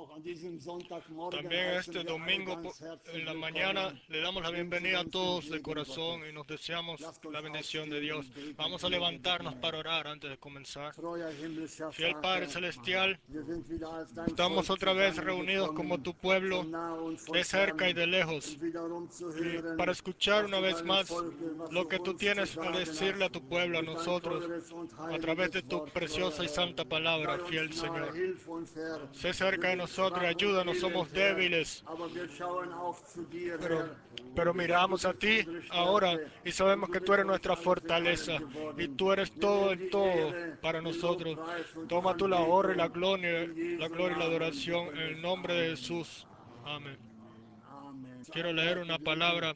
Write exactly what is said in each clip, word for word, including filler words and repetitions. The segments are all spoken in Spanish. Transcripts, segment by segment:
También este domingo po- en la mañana le damos la bienvenida a todos de corazón y nos deseamos la bendición de Dios. Vamos a levantarnos para orar antes de comenzar. Fiel Padre Celestial, estamos otra vez reunidos como tu pueblo, de cerca y de lejos, y para escuchar una vez más lo que tú tienes a decirle a tu pueblo, a nosotros, a través de tu preciosa y santa palabra, fiel Señor. Sé cerca de nosotros y ayúdanos, somos débiles, pero, pero miramos a ti ahora y sabemos que tú eres nuestra fortaleza y tú eres todo en todo para nosotros. Toma tú la honra y la gloria, la gloria y la adoración en el nombre de Jesús. Amén. Quiero leer una palabra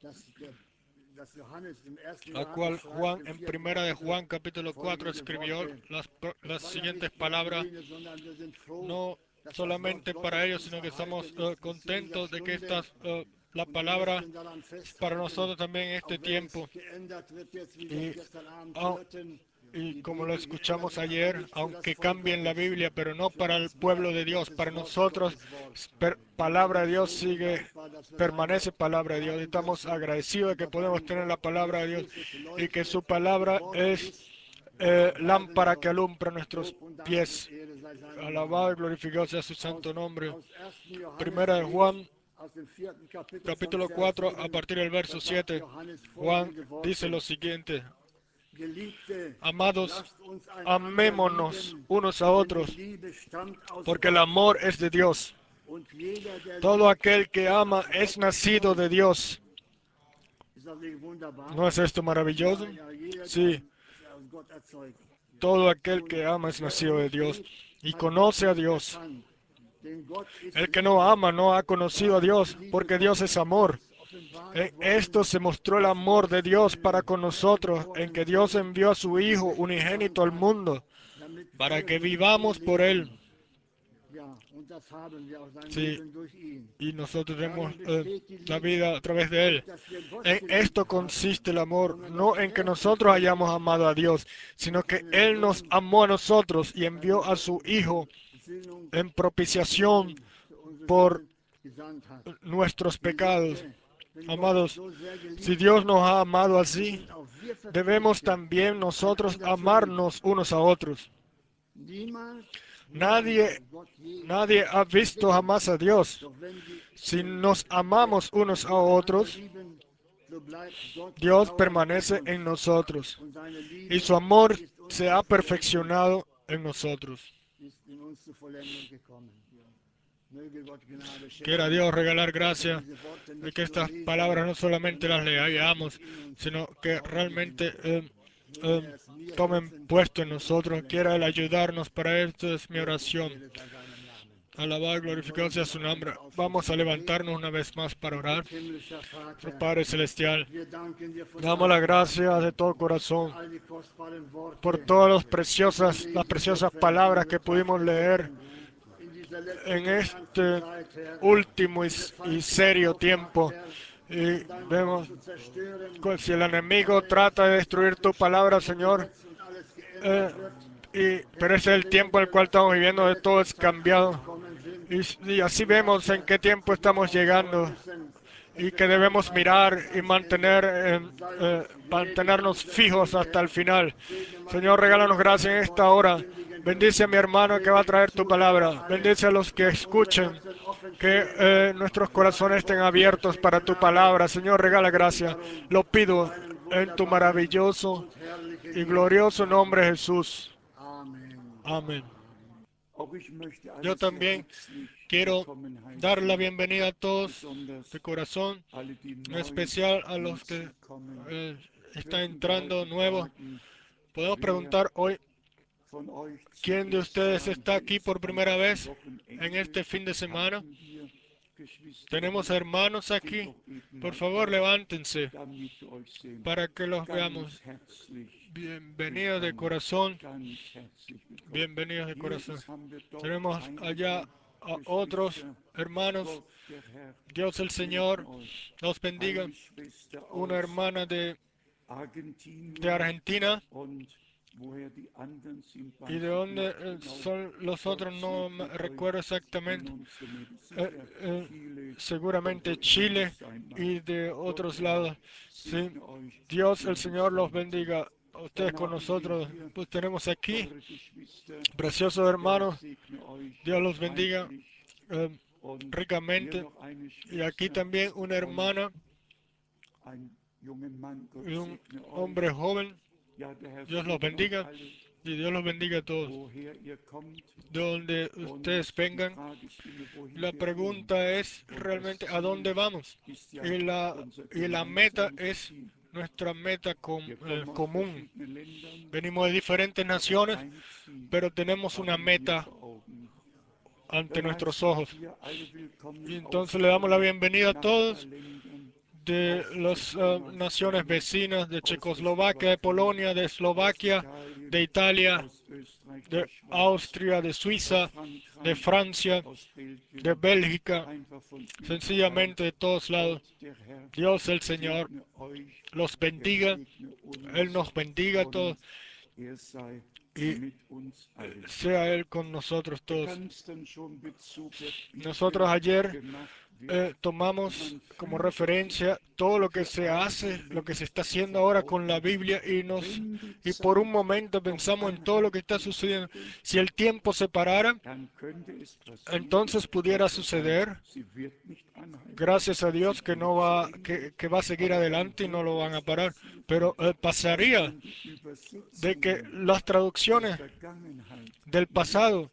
la cual Juan en primera de Juan capítulo cuatro escribió las, las siguientes palabras, no solamente para ellos, sino que estamos uh, contentos de que esta uh, la palabra es para nosotros también en este tiempo. Y, uh, y como lo escuchamos ayer, aunque cambien la Biblia, pero no para el pueblo de Dios, para nosotros, per, palabra de Dios sigue, permanece palabra de Dios. Y estamos agradecidos de que podemos tener la palabra de Dios y que su palabra es eh, lámpara que alumbra nuestros pies. Alabado y glorificado sea su santo nombre. Primera de Juan, capítulo cuatro, a partir del verso siete. Juan dice lo siguiente: Amados, amémonos unos a otros, porque el amor es de Dios. Todo aquel que ama es nacido de Dios. ¿No es esto maravilloso? Sí, todo aquel que ama es nacido de Dios y conoce a Dios. El que no ama no ha conocido a Dios, porque Dios es amor. En esto se mostró el amor de Dios para con nosotros, en que Dios envió a su Hijo unigénito al mundo, para que vivamos por Él. Sí, y nosotros tenemos eh, la vida a través de Él. En esto consiste el amor, no en que nosotros hayamos amado a Dios, sino que Él nos amó a nosotros y envió a su Hijo en propiciación por nuestros pecados. Amados, si Dios nos ha amado así, debemos también nosotros amarnos unos a otros. Nadie, nadie ha visto jamás a Dios. Si nos amamos unos a otros, Dios permanece en nosotros y su amor se ha perfeccionado en nosotros. Quiera Dios regalar gracia de que estas palabras no solamente las leamos, sino que realmente eh, eh, tomen puesto en nosotros. Quiera Él ayudarnos. Para esto es mi oración. Alabado y glorificado sea su nombre. Vamos a levantarnos una vez más para orar. Nuestro Padre Celestial, damos la gracia de todo corazón por todas las preciosas, las preciosas palabras que pudimos leer en este último y, y serio tiempo. Y vemos, pues, si el enemigo trata de destruir tu palabra, Señor, eh, y, pero ese es el tiempo en el cual estamos viviendo, de todo es cambiado. Y, y así vemos en qué tiempo estamos llegando y que debemos mirar y mantener, eh, eh, mantenernos fijos hasta el final. Señor, regálanos gracia en esta hora. Bendice a mi hermano que va a traer tu palabra. Bendice a los que escuchen. Que eh, nuestros corazones estén abiertos para tu palabra. Señor, regala gracia. Lo pido en tu maravilloso y glorioso nombre, Jesús. Amén. Yo también quiero dar la bienvenida a todos de corazón, en especial a los que eh, están entrando nuevos. Podemos preguntar hoy, ¿quién de ustedes está aquí por primera vez en este fin de semana? ¿Tenemos hermanos aquí? Por favor, levántense para que los veamos. Bienvenidos de corazón, bienvenidos de corazón. Tenemos allá a otros hermanos. Dios el Señor los bendiga. Una hermana de, de Argentina ¿Y de dónde eh, son los otros? No me recuerdo exactamente. Eh, eh, seguramente Chile y de otros lados. Sí. Dios, el Señor los bendiga. A ustedes con nosotros. Pues tenemos aquí, preciosos hermanos, Dios los bendiga eh, ricamente. Y aquí también una hermana y un hombre joven. Dios los bendiga y Dios los bendiga a todos. De donde ustedes vengan, la pregunta es realmente a dónde vamos. Y la, y la meta es nuestra meta com, eh, común. Venimos de diferentes naciones, pero tenemos una meta ante nuestros ojos. Y entonces le damos la bienvenida a todos de las uh, naciones vecinas, de Checoslovaquia, de Polonia, de Eslovaquia, de Italia, de Austria, de Suiza, de Francia, de Bélgica, sencillamente de todos lados. Dios el Señor los bendiga, Él nos bendiga a todos y sea Él con nosotros todos. Nosotros ayer eh, tomamos como referencia todo lo que se hace, lo que se está haciendo ahora con la Biblia y nos y por un momento pensamos en todo lo que está sucediendo. Si el tiempo se parara, entonces pudiera suceder, gracias a Dios que no va, que, que va a seguir adelante y no lo van a parar. Pero eh, pasaría de que las traducciones del pasado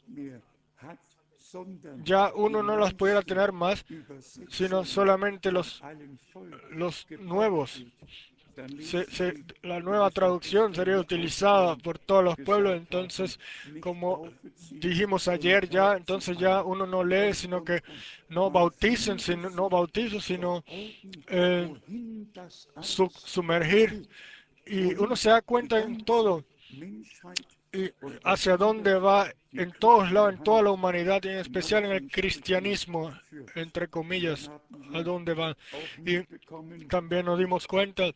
ya uno no las pudiera tener más, sino solamente los, los nuevos. Se, se, la nueva traducción sería utilizada por todos los pueblos, entonces como dijimos ayer ya, entonces ya uno no lee, sino que no bauticen, sino, no bautizo, sino eh, su, sumergir. Y uno se da cuenta en todo y hacia dónde va en todos lados, en toda la humanidad, y en especial en el cristianismo, entre comillas, a dónde va. Y también nos dimos cuenta,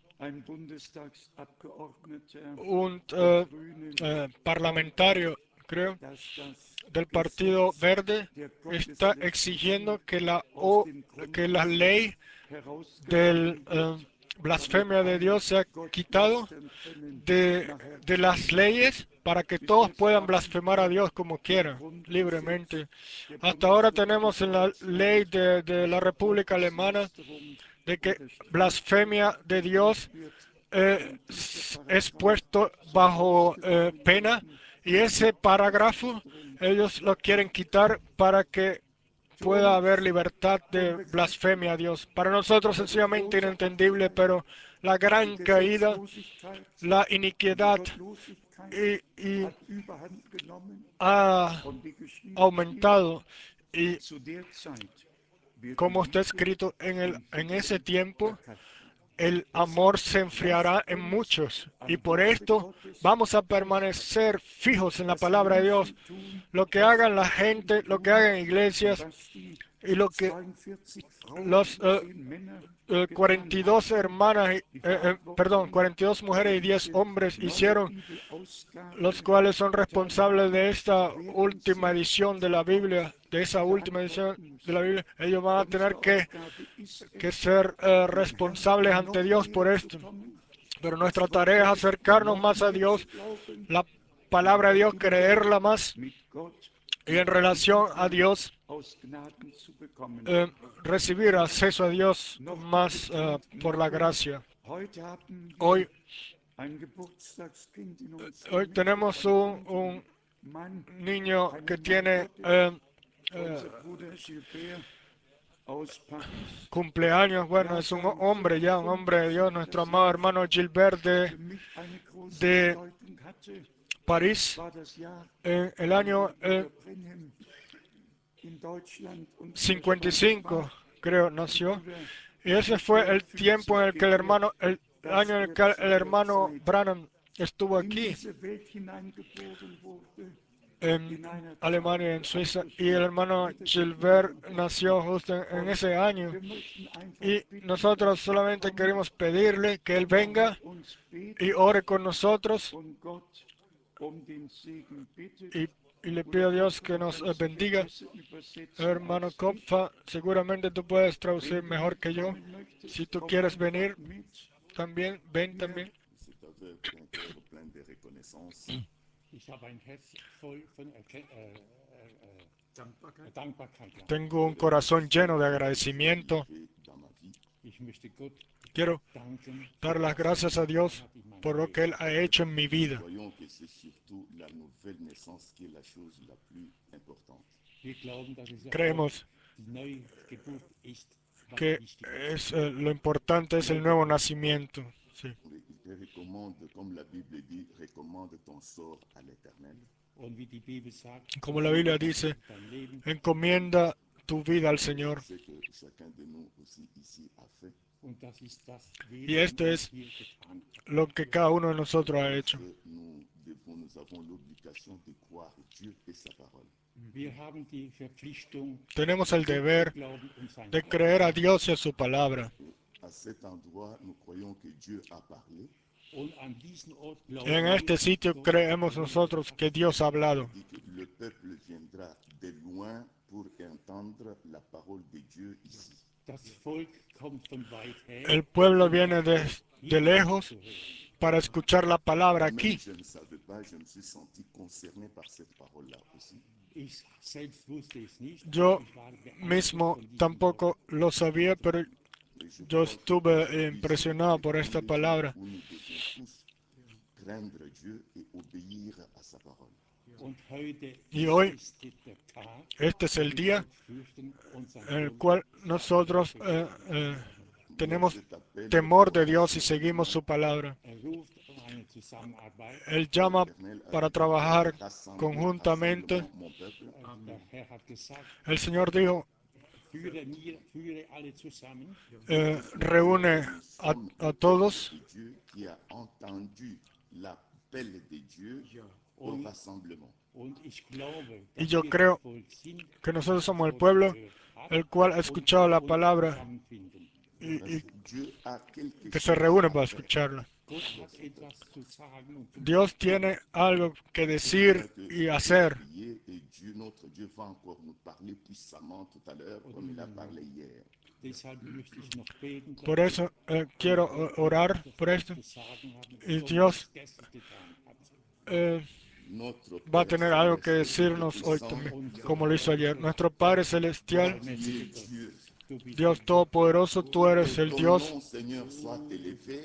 un uh, uh, parlamentario, creo, del Partido Verde está exigiendo que la, o, que la ley del uh, blasfemia de Dios sea quitado de, de las leyes para que todos puedan blasfemar a Dios como quieran, libremente. Hasta ahora tenemos en la ley de, de la República Alemana de que blasfemia de Dios eh, es puesto bajo eh, pena y ese parágrafo ellos lo quieren quitar para que pueda haber libertad de blasfemia a Dios. Para nosotros sencillamente inentendible, pero la gran caída, la iniquidad y, y ha aumentado y como está escrito en, el, en ese tiempo, el amor se enfriará en muchos y por esto vamos a permanecer fijos en la palabra de Dios. Lo que hagan la gente, lo que hagan iglesias y lo que los uh, uh, cuarenta y dos hermanas, eh, eh, perdón, cuarenta y dos mujeres y diez hombres hicieron, los cuales son responsables de esta última edición de la Biblia, de esa última edición de la Biblia, ellos van a tener que, que ser uh, responsables ante Dios por esto. Pero nuestra tarea es acercarnos más a Dios, la palabra de Dios, creerla más y en relación a Dios eh, recibir acceso a Dios más uh, por la gracia. Hoy, hoy tenemos un, un niño que tiene eh, eh, cumpleaños, bueno, es un hombre ya, un hombre de Dios, nuestro amado hermano Gilbert de, de París, en el año eh, cincuenta y cinco, creo, nació. Y ese fue el tiempo en el que el hermano, el año en el que el hermano Branham estuvo aquí en Alemania, en Suiza, y el hermano Gilbert nació justo en, en ese año. Y nosotros solamente queremos pedirle que él venga y ore con nosotros y, y le pido a Dios que nos eh, bendiga. Hermano Kopfa, seguramente tú puedes traducir mejor que yo. Si tú quieres venir, también, ven también. C'est avec un cœur plein de reconnaissance Tengo un pour corazón ce lleno de que Dieu agradecimiento. fait dans ma vie. Quiero dar las gracias a Dios por lo que Él ha hecho en mi Nous vida. croyons que c'est surtout la nouvelle naissance qui est la chose la plus importante. Creemos que es, eh, lo importante es el nuevo nacimiento. Sí. Oui, il te recommande, comme la Bible dit, recommande ton sort à l'Éternel. Como la Biblia dice, encomienda tu vida al Et c'est Señor. ce que chacun de nous aussi ici a fait. Y esto es lo que cada uno de Je nosotros ha pense hecho. que nous devons, nous avons l'obligation de croire Dieu et sa parole. Tenemos el deber de creer a Dios y a su palabra. Et à cet endroit, nous croyons que Dieu a parlé. En este sitio creemos nosotros que Dios ha Il hablado. dit que le peuple viendra de loin pour entendre la parole de Dieu ici. El pueblo viene de, de lejos para escuchar la palabra Moi-même, aquí. je ne savais pas, je me suis senti concerné par cette parole-là aussi. Yo mismo tampoco lo sabía, pero Et je yo crois estuve qu'aujourd'hui, c'est impresionado por un esta des jours palabra. où nous devons tous craindre Dieu et obéir à sa parole. Y hoy, este es el día en el cual nosotros eh, eh, Moi, tenemos cet appel temor pour de Dios y seguimos rassemblement, su palabra. Él llama l'Éternel a para dit que tu vas trabajar rassembler, conjuntamente. rassemblement, mon peuple. El Señor dijo, Et eh, nous croyons que reúne nous a, sommes a le peuple todos. de Dieu qui a entendu l'appel de Dieu au rassemblement. Y yo creo que nosotros somos el pueblo el cual ha escuchado la palabra y, Parce y que Dieu a quelque que se chose reúne à para faire escucharla. avec son peuple. Dios tiene algo que Je crois decir que y je vais hacer. prier et Dieu, notre Dieu, va encore nous parler puissamment tout à l'heure comme il a parlé hier. Por eso eh, quiero eh, orar por esto. Y Dios eh, Notre va a Père tener algo que céleste, decirnos hoy tout-puissant, también, como lo hizo ayer. Nuestro Padre Celestial, tu es Dieu. Dios Todopoderoso, tú Que eres el ton Dios. nom, Seigneur, soit élevé.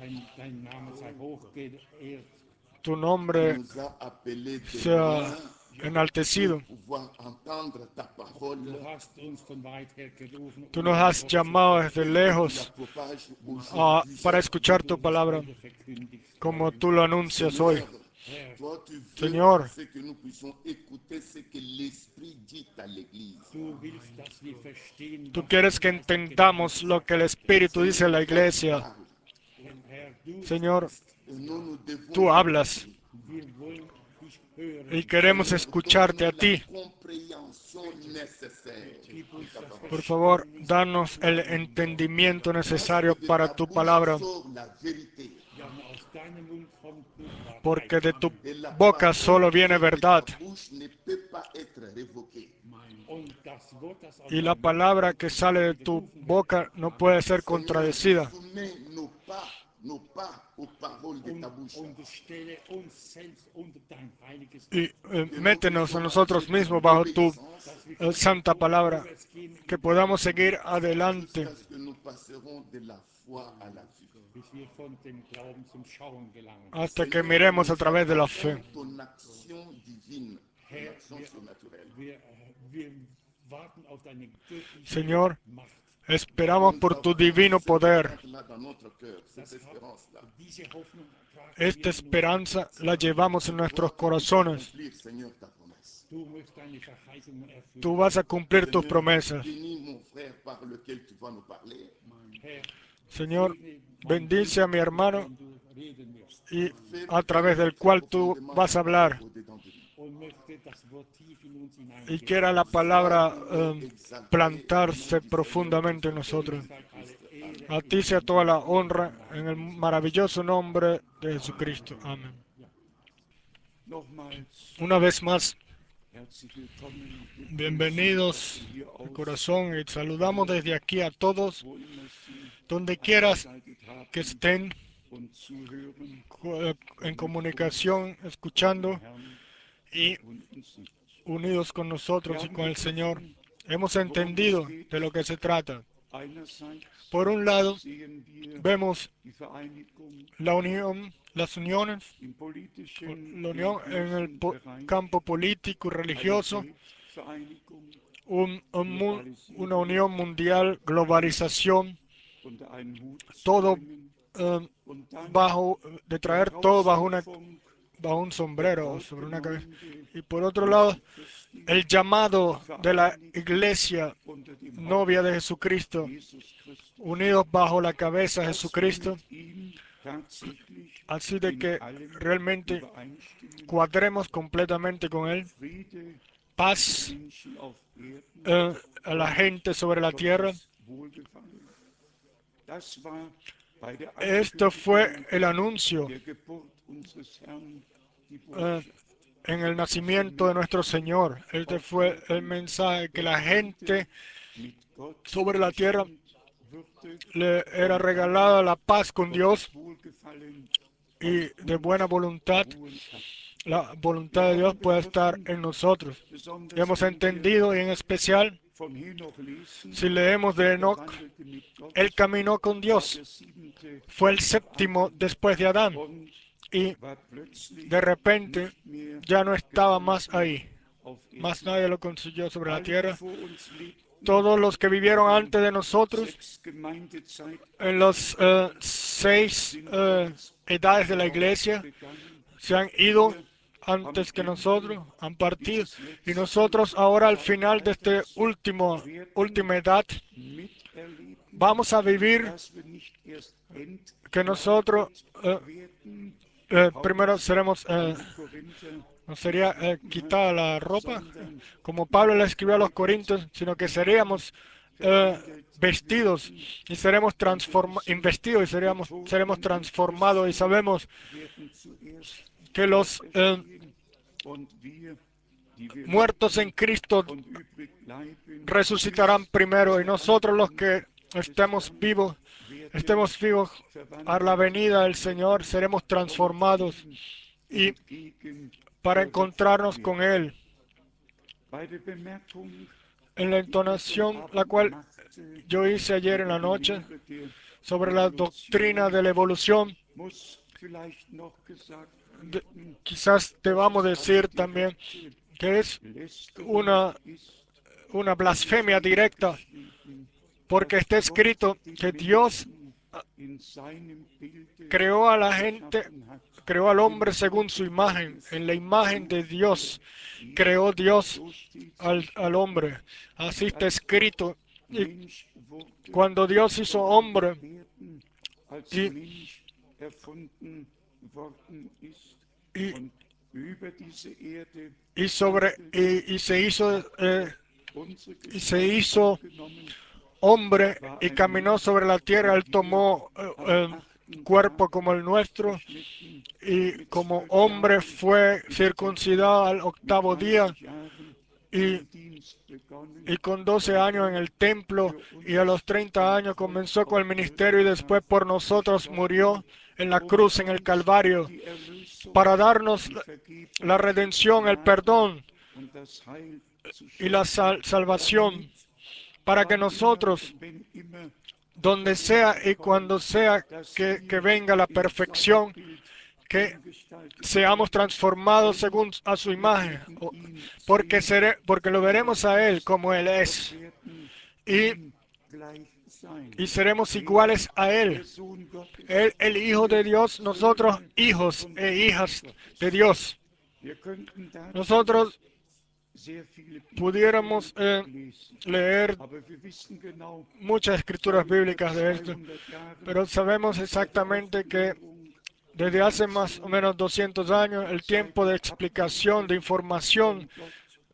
Tu Tu nombre nous as appelés de loin sea pour enaltecido. pouvoir entendre ta parole. Tú nos has llamado desde Et que tu la lejos propages ah, aujourd'hui. para escuchar tu palabra, como tú lo anuncias hoy. Seigneur, toi tu veux à Señor, ce que nous puissions écouter ce que l'Esprit dit à l'Église. tú quieres que entendamos lo que el Espíritu dice a Seigneur, la toi tu iglesia. parles. Señor, Et nous, nous devons tú hablas écouter. y queremos Seigneur, escucharte a donne-nous la ti. compréhension nécessaire de ta Por parole. favor, danos el entendimiento Parce necesario que de para ta tu bouche palabra, sort la vérité. porque de tu Et la boca parole solo qui viene sort de verdad. ta bouche ne peut pas être révoquée. Y la palabra que sale de tu boca no puede ser Seigneur, contradecida. soumets nos pas, nos pas aux paroles de ta bouche. Y eh, Que nous métenos a puissions marcher nosotros dans mismos bajo tu l'obéissance eh, santa palabra, que podamos seguir adelante jusqu'à ce que nous passerons de la foi à la vue. hasta que Seigneur, miremos a nous través de la attendons fe. ton action divine, ton action surnaturelle. Señor, Et esperamos nous por tu avons divino cette poder. attente-là dans notre cœur, cette espérance-là. Esta esperanza la llevamos Que en nuestros toi, tu puisses corazones. accomplir, Seigneur, ta promesse. Tú vas a cumplir tus Seigneur, promesas. bénis mon frère par lequel tu vas nous parler. Señor, bendice a mi hermano y Fais a través del pénétrer cual tú profondément vas ta a parole hablar. au-dedans de nous. Y quiera la Sois palabra loué, eh, exalté au nom plantarse du Seigneur profundamente en Jésus-Christ de nosotros. Jésus-Christ. Amen. A ti sea toda la honra en el maravilloso nombre de Jesucristo. Amén. Una vez más, herzlich willkommen, begrüßen von bienvenidos hier de aus corazón y saludamos alle, desde aquí a todos, wo immer Sie donde quieras eingeschaltet que haben estén und zuhören co- eh, und en mit uns comunicación, mit dem escuchando Herrn y verbunden sind. unidos con Wir nosotros y haben con el Señor. begriffen, Hemos worum es entendido de geht. lo que se trata. Einerseits Por un lado, sehen wir vemos die Vereinigung la unión, las uniones, im o politischen, la unión en el religiösen po- Bereich, campo político y eine religioso, Weltvereinigung, un- un mu- una Globalisierung, unión mundial, alles globalización, unter einen Hut zu todo bringen eh, und dann bajo, de die traer todo bajo una, Herausrufung bajo un der sombrero o sobre una cabeza. Brautgemeinde Y por otro lado, Jesu Christi, el llamado de la vereinigt iglesia unter dem novia de Haupt Jesucristo, Jesus Christus, unidos bajo la cabeza de dass wir Jesucristo, mit ihm tatsächlich así de in que allem realmente übereinstimmen, cuadremos completamente con Él, Friede den paz Menschen auf Erden eh, a la und gente sobre la tierra. Gottes Wohlgefallen. Das war bei der Esto fue Ankündigung el anuncio der Geburt unseres Herrn die eh, Botschaft, en el dass die nacimiento de nuestro Menschen Señor. Este auf fue el Erden mensaje que der la Friede gente mit Gott sobre la tierra geschenkt würde le era und regalada damit la paz con Dios Gottes Wohlgefallen y auf de buena uns voluntad. ruhen kann. La Wir voluntad de Dios haben puede estar begriffen, en nosotros. Y besonders hemos wenn wir entendido, y en especial, von Henoch lesen, si leemos de er Enoch, wandelte mit él Gott, caminó con war Dios. der siebente Fue el nach séptimo Adam después de Adán. und Y war de plötzlich repente nicht mehr ya no estaba más gefunden ahí. auf Más Erden. nadie lo consiguió sobre la Alle, die tierra. vor uns lebten, Todos los que vivieron haben antes de nosotros, sechs en las Gemeindezeitalter eh, seis sind eh, bereits edades de la iglesia, vorausgegangen. se han ido Wir am antes que Ende nosotros, han partido. dieses Y letzten nosotros ahora al final de este Zeitalters último, werden última edad, miterleben, vamos a vivir dass wir nicht erst que nosotros entgleitet eh, werden, wie eh, primero Paulus seremos, an eh, die Korinther nos sería eh, geschrieben hat, quitada la ropa, sondern como Pablo le escribió a los überkleidet Corintios, sino que werden, seríamos eh, verwandelt vestidos werden, y seremos denn wir transformados, wissen, investidos y die seríamos, seremos Toten in transformados y Christo sabemos werden zuerst que los eh, auferstehen und wir, die wir muertos en leben Cristo und übrig bleiben, resucitarán bis primero y zur nosotros los Ankunft que des estemos Herrn vivos, werden estemos vivos a la verwandelt venida del Señor, werden seremos und transformados ihm y para entgegengerückt encontrarnos con werden. Él. Bei der Bemerkung, En la die ich gestern entonación, la Abend cual machte yo hice ayer en über la die noche Lehre der sobre la doctrina Evolution, de la evolución, muss vielleicht noch gesagt de- werden, quizás dass debamos es eine decir también direkte que es Lästerung una, ist, una denn es blasfemia steht directa, geschrieben, porque dass está Gott escrito den que Dios Menschen in seinem Bilde creó a la gente, geschaffen hat. creó al Im hombre según Bild su imagen. Gottes En la imagen de schuf er Dios ihn. creó Dios So steht's al, al geschrieben. hombre. Así Und está als Gott escrito. Y Mensch wurde cuando Dios hizo und auf hombre Erden als y, Mensch erfunden worden ist y, und über diese Erde y sobre wandelte, y, y se hizo hat eh, er unsere y se Gestalt hizo angenommen, hombre war y ein caminó Mensch sobre la tierra. wie Él wir tomó eh, am eh, achten cuerpo como Tage el nuestro zerschnitten, y mit como zwölf hombre Jahren fue im Tempel, circuncidado al mit octavo día dreißig Jahren y, den Dienst begonnen y con doce und años en dann el templo für y a los uns treinta am años Kreuz comenzó con auf el ministerio y después Golgatha por nosotros gestorben, murió en la um cruz en el uns Calvario die Erlösung, para darnos die la, la Vergebung, die redención, el Gnade perdón und das Heil zu y la schenken, sal- salvación, damit para que wann immer nosotros, und wenn immer die donde sea Vollendung y kommt, cuando sea dass que, que wir venga la in sein perfección, Bild que umgestaltet seamos werden transformados und según a su wir imagen, werden o- ihn porque, sehen, seré, porque lo wie er veremos a Él ist como Él und es werden y, ihm gleich sein. y seremos Er, iguales a Él. der Sohn Él, Gottes, el Hijo wir de Dios, nosotros Söhne hijos und e Töchter hijas de Gottes. Dios. Wir könnten dazu Nosotros sehr viele pudiéramos Bibelstellen eh, lesen, leer aber wir wissen genau, muchas escrituras seit über bíblicas de esto, zweihundert Jahren, pero sabemos seit der exactamente que Aufklärung, die desde hace más o Nation, menos doscientos años el seit tiempo de der explicación, de Abwandlung información, von Gott,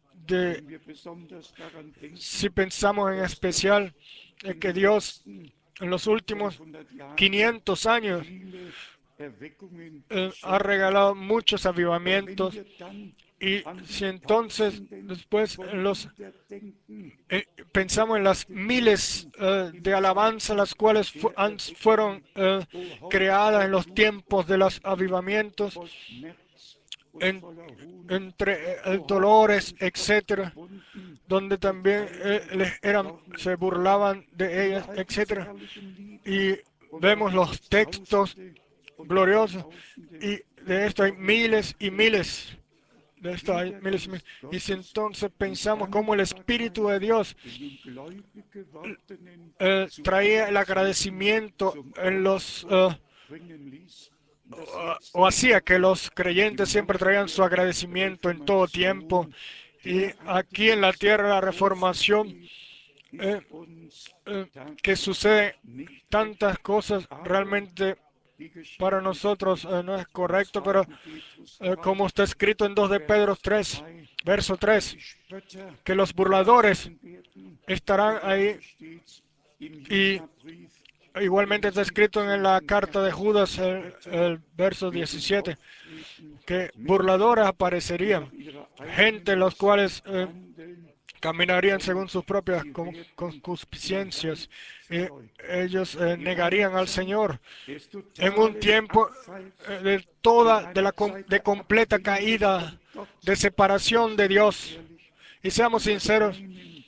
de wenn wir besonders daran si denken, pensamos en dass Gott especial es in que den Dios letzten en los últimos fünfhundert Jahren quinientos años viele Erweckungen eh, ha geschenkt hat. regalado muchos Und wenn avivamientos. wir dann Y an si die entonces Tausenden después von en los, Lieder denken, eh, die pensamos en las miles aufgetreten eh, in de alabanza Zeiten las cuales fu- der han- fueron Erweckungen, eh, o heute creadas auch en los tiempos de los Blutdruck avivamientos, voll Schmerz und en- voller Hohn, entre eh, wo Haupt dolores, und Kopf etcétera, gebunden donde mit también eh, feiner les eran, se dorniger Krone. burlaban de ellas, Überall diese etcétera. herrlichen Lieder. Y Und da vemos gibt los es textos Tausende und gloriosos, Abertausende, y wenn de wir esto hay darüber miles y nachdenken. miles. De esto Wie hay der miles y miles. Geist Y si Gottes entonces die pensamos cómo el Espíritu de Dankbarkeit Dios in den gläubig gewordenen eh, zu traía el allen Zeiten agradecimiento zum en los, Ausdruck eh, bringen ließ. Das o, o letzte hacía que heute los creyentes im siempre Lande traían su der agradecimiento en todo tiempo. Reformation Y aquí en la derartiges tierra la so reformación, versteht, eh, ist uns eh, que sucede tatsächlich nicht recht. tantas cosas, Aber realmente wie para geschrieben nosotros steht eh, no es im correcto, pero zweiten Petrus eh, como drei, está escrito en dos de Pedro Vers tres, drei, verso dass tres, die Spötter que los da burladores sein werden. estarán Oder ahí, wie steht's im y Judabrief, igualmente im está escrito en la siebenzehnten carta de Kapitel, Judas, el, Spötter el verso werden diecisiete, auftreten, que burladores Menschen, die aparecerían, nach ihrer eigenen gente los Lust cuales eh, handeln, caminarían según und sus propias sie con- werden den Herrn concupiscencias, y verleugnen. ellos eh, In einer negarían al Zeit Señor des en un totalen tiempo eh, Abfalls, de in toda, de la einer com- Zeit de der completa Abwendung caída, von Gott, de separación de sind wir Dios. ehrlich, Y seamos über sinceros, keinen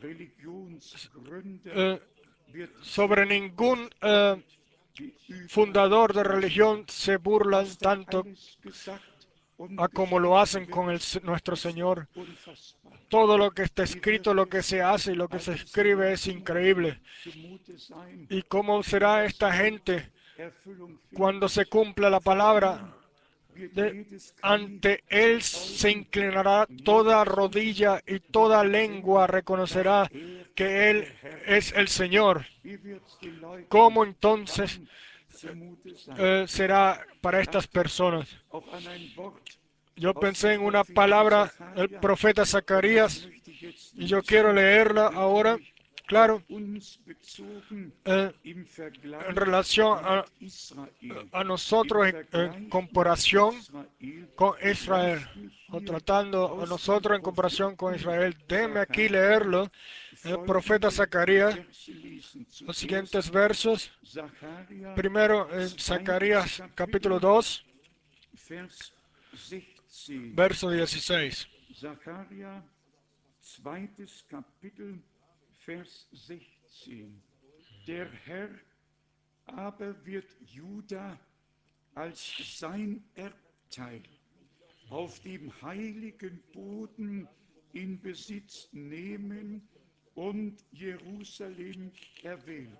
Religionsgründer eh, wird sobre so ningún eh, gespottet wie über fundador de unseren religión Herrn. se burlan Was da tanto alles gesagt und a como lo hacen geschrieben con el, wird, nuestro ist Señor. unfassbar. Todo lo que está Wie escrito, wird lo que es se hace y lo que all se diesen escribe es Menschen increíble. zumute sein, ¿Y cómo wenn será das esta Wort gente Erfüllung cuando se findet? cumpla la Vor palabra? ihm wird De, jedes Knie ante Él sich se beugen inclinará und toda jede Zunge rodilla y wird toda lengua bekennen, dass reconocerá er que Él der Herr es el ist. Señor. Wie wird es den Leuten ¿Cómo entonces dann zumute sein? eh, será para Ich estas dachte personas? auch an ein Wort Yo aus dem pensé en una Propheten palabra del Sacharja, profeta und das Zacarías möchte ich jetzt y yo quiero nutzen, leerla ahora, natürlich auf claro, uns bezogen eh, im en Vergleich relación mit a, Israel. a Im nosotros en, en Vergleich mit comparación Israel. con Israel, Lasst mich o hier tratando a aus dem nosotros en comparación con Propheten Israel. Déjeme aquí Sacharja leerlo. El profeta folgende Zacarías, Verse lesen. los Zuerst siguientes versos. Zacharia, Primero en zweites Zacarías capítulo Kapitel, dos, Vers sechzehn. verso dieciséis. Zacharia, zweites Kapitel, Vers sechzehn. Der Herr aber wird Juda als sein Erbteil auf dem heiligen Boden in Besitz nehmen und Jerusalem erwählen.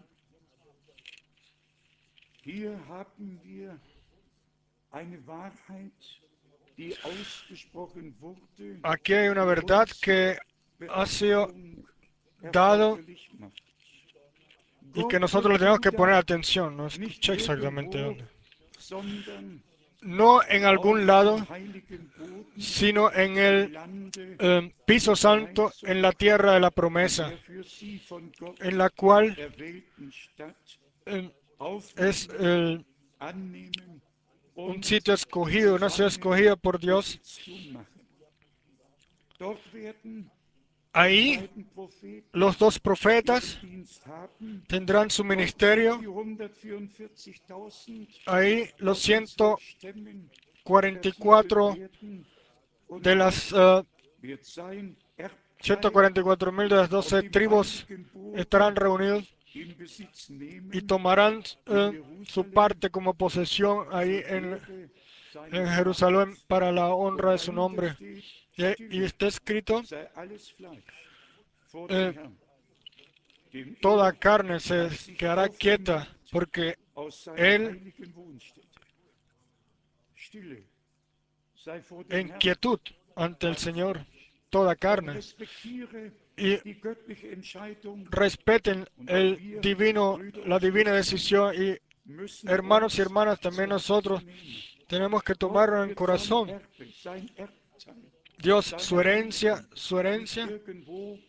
Hier haben wir eine Wahrheit, die ausgesprochen wurde, Aquí hay una die verdad uns que ha sido Beachtung dado erforderlich macht. y que Gott nosotros wird le tenemos que poner Juda atención. No nicht escuché exactamente irgendwo, dónde. sondern No en algún auf dem lado, heiligen Boden sino en im el Lande eh, piso der santo, en Verheißung la tierra de la in promesa, der für sie von en Gott la cual erwählten Stadt eh, es aufnehmen, el- annehmen un und sitio zu escogido, una ciudad seinem escogida por Dios. Besitztum machen. Dort werden die Ahí beiden Propheten los dos ihren profetas Dienst haben. tendrán su Dort werden ministerio. die hundertvierundvierzigtausend Ahí los aus den zwölf ciento Stämmen cuarenta y versammelt cuatro werden und de las Gott eh, wird sein Erbteil ciento cuarenta y cuatro mil de las auf doce dem tribus heiligen estarán Boden reunidos in Besitz y nehmen tomarán in eh, su Jerusalem parte como posesión ahí zur en, Ehre en seines Jerusalén Namens. para la Und honra de su dahinter nombre. steht Y, y stille, está escrito, sei alles Fleisch vor dem eh, Herrn, denn toda er carne se hat sich quedará quieta aufgemacht porque aus seiner Él heiligen Wohnstätte. Stille sei vor dem en Herrn quietud ante el alles Señor, Fleisch. toda Und carne. respektiere Y die göttliche Entscheidung. respeten Und auch el wir, divino, Brüder la und divina Schwestern, decisión. Y müssen hermanos y uns hermanas, zu también Herzen nosotros nehmen. tenemos que Gott tomarlo en wird sein corazón. Erbe, sein Erbteil, Dios, su seine herencia, Heiligen su nicht herencia, irgendwo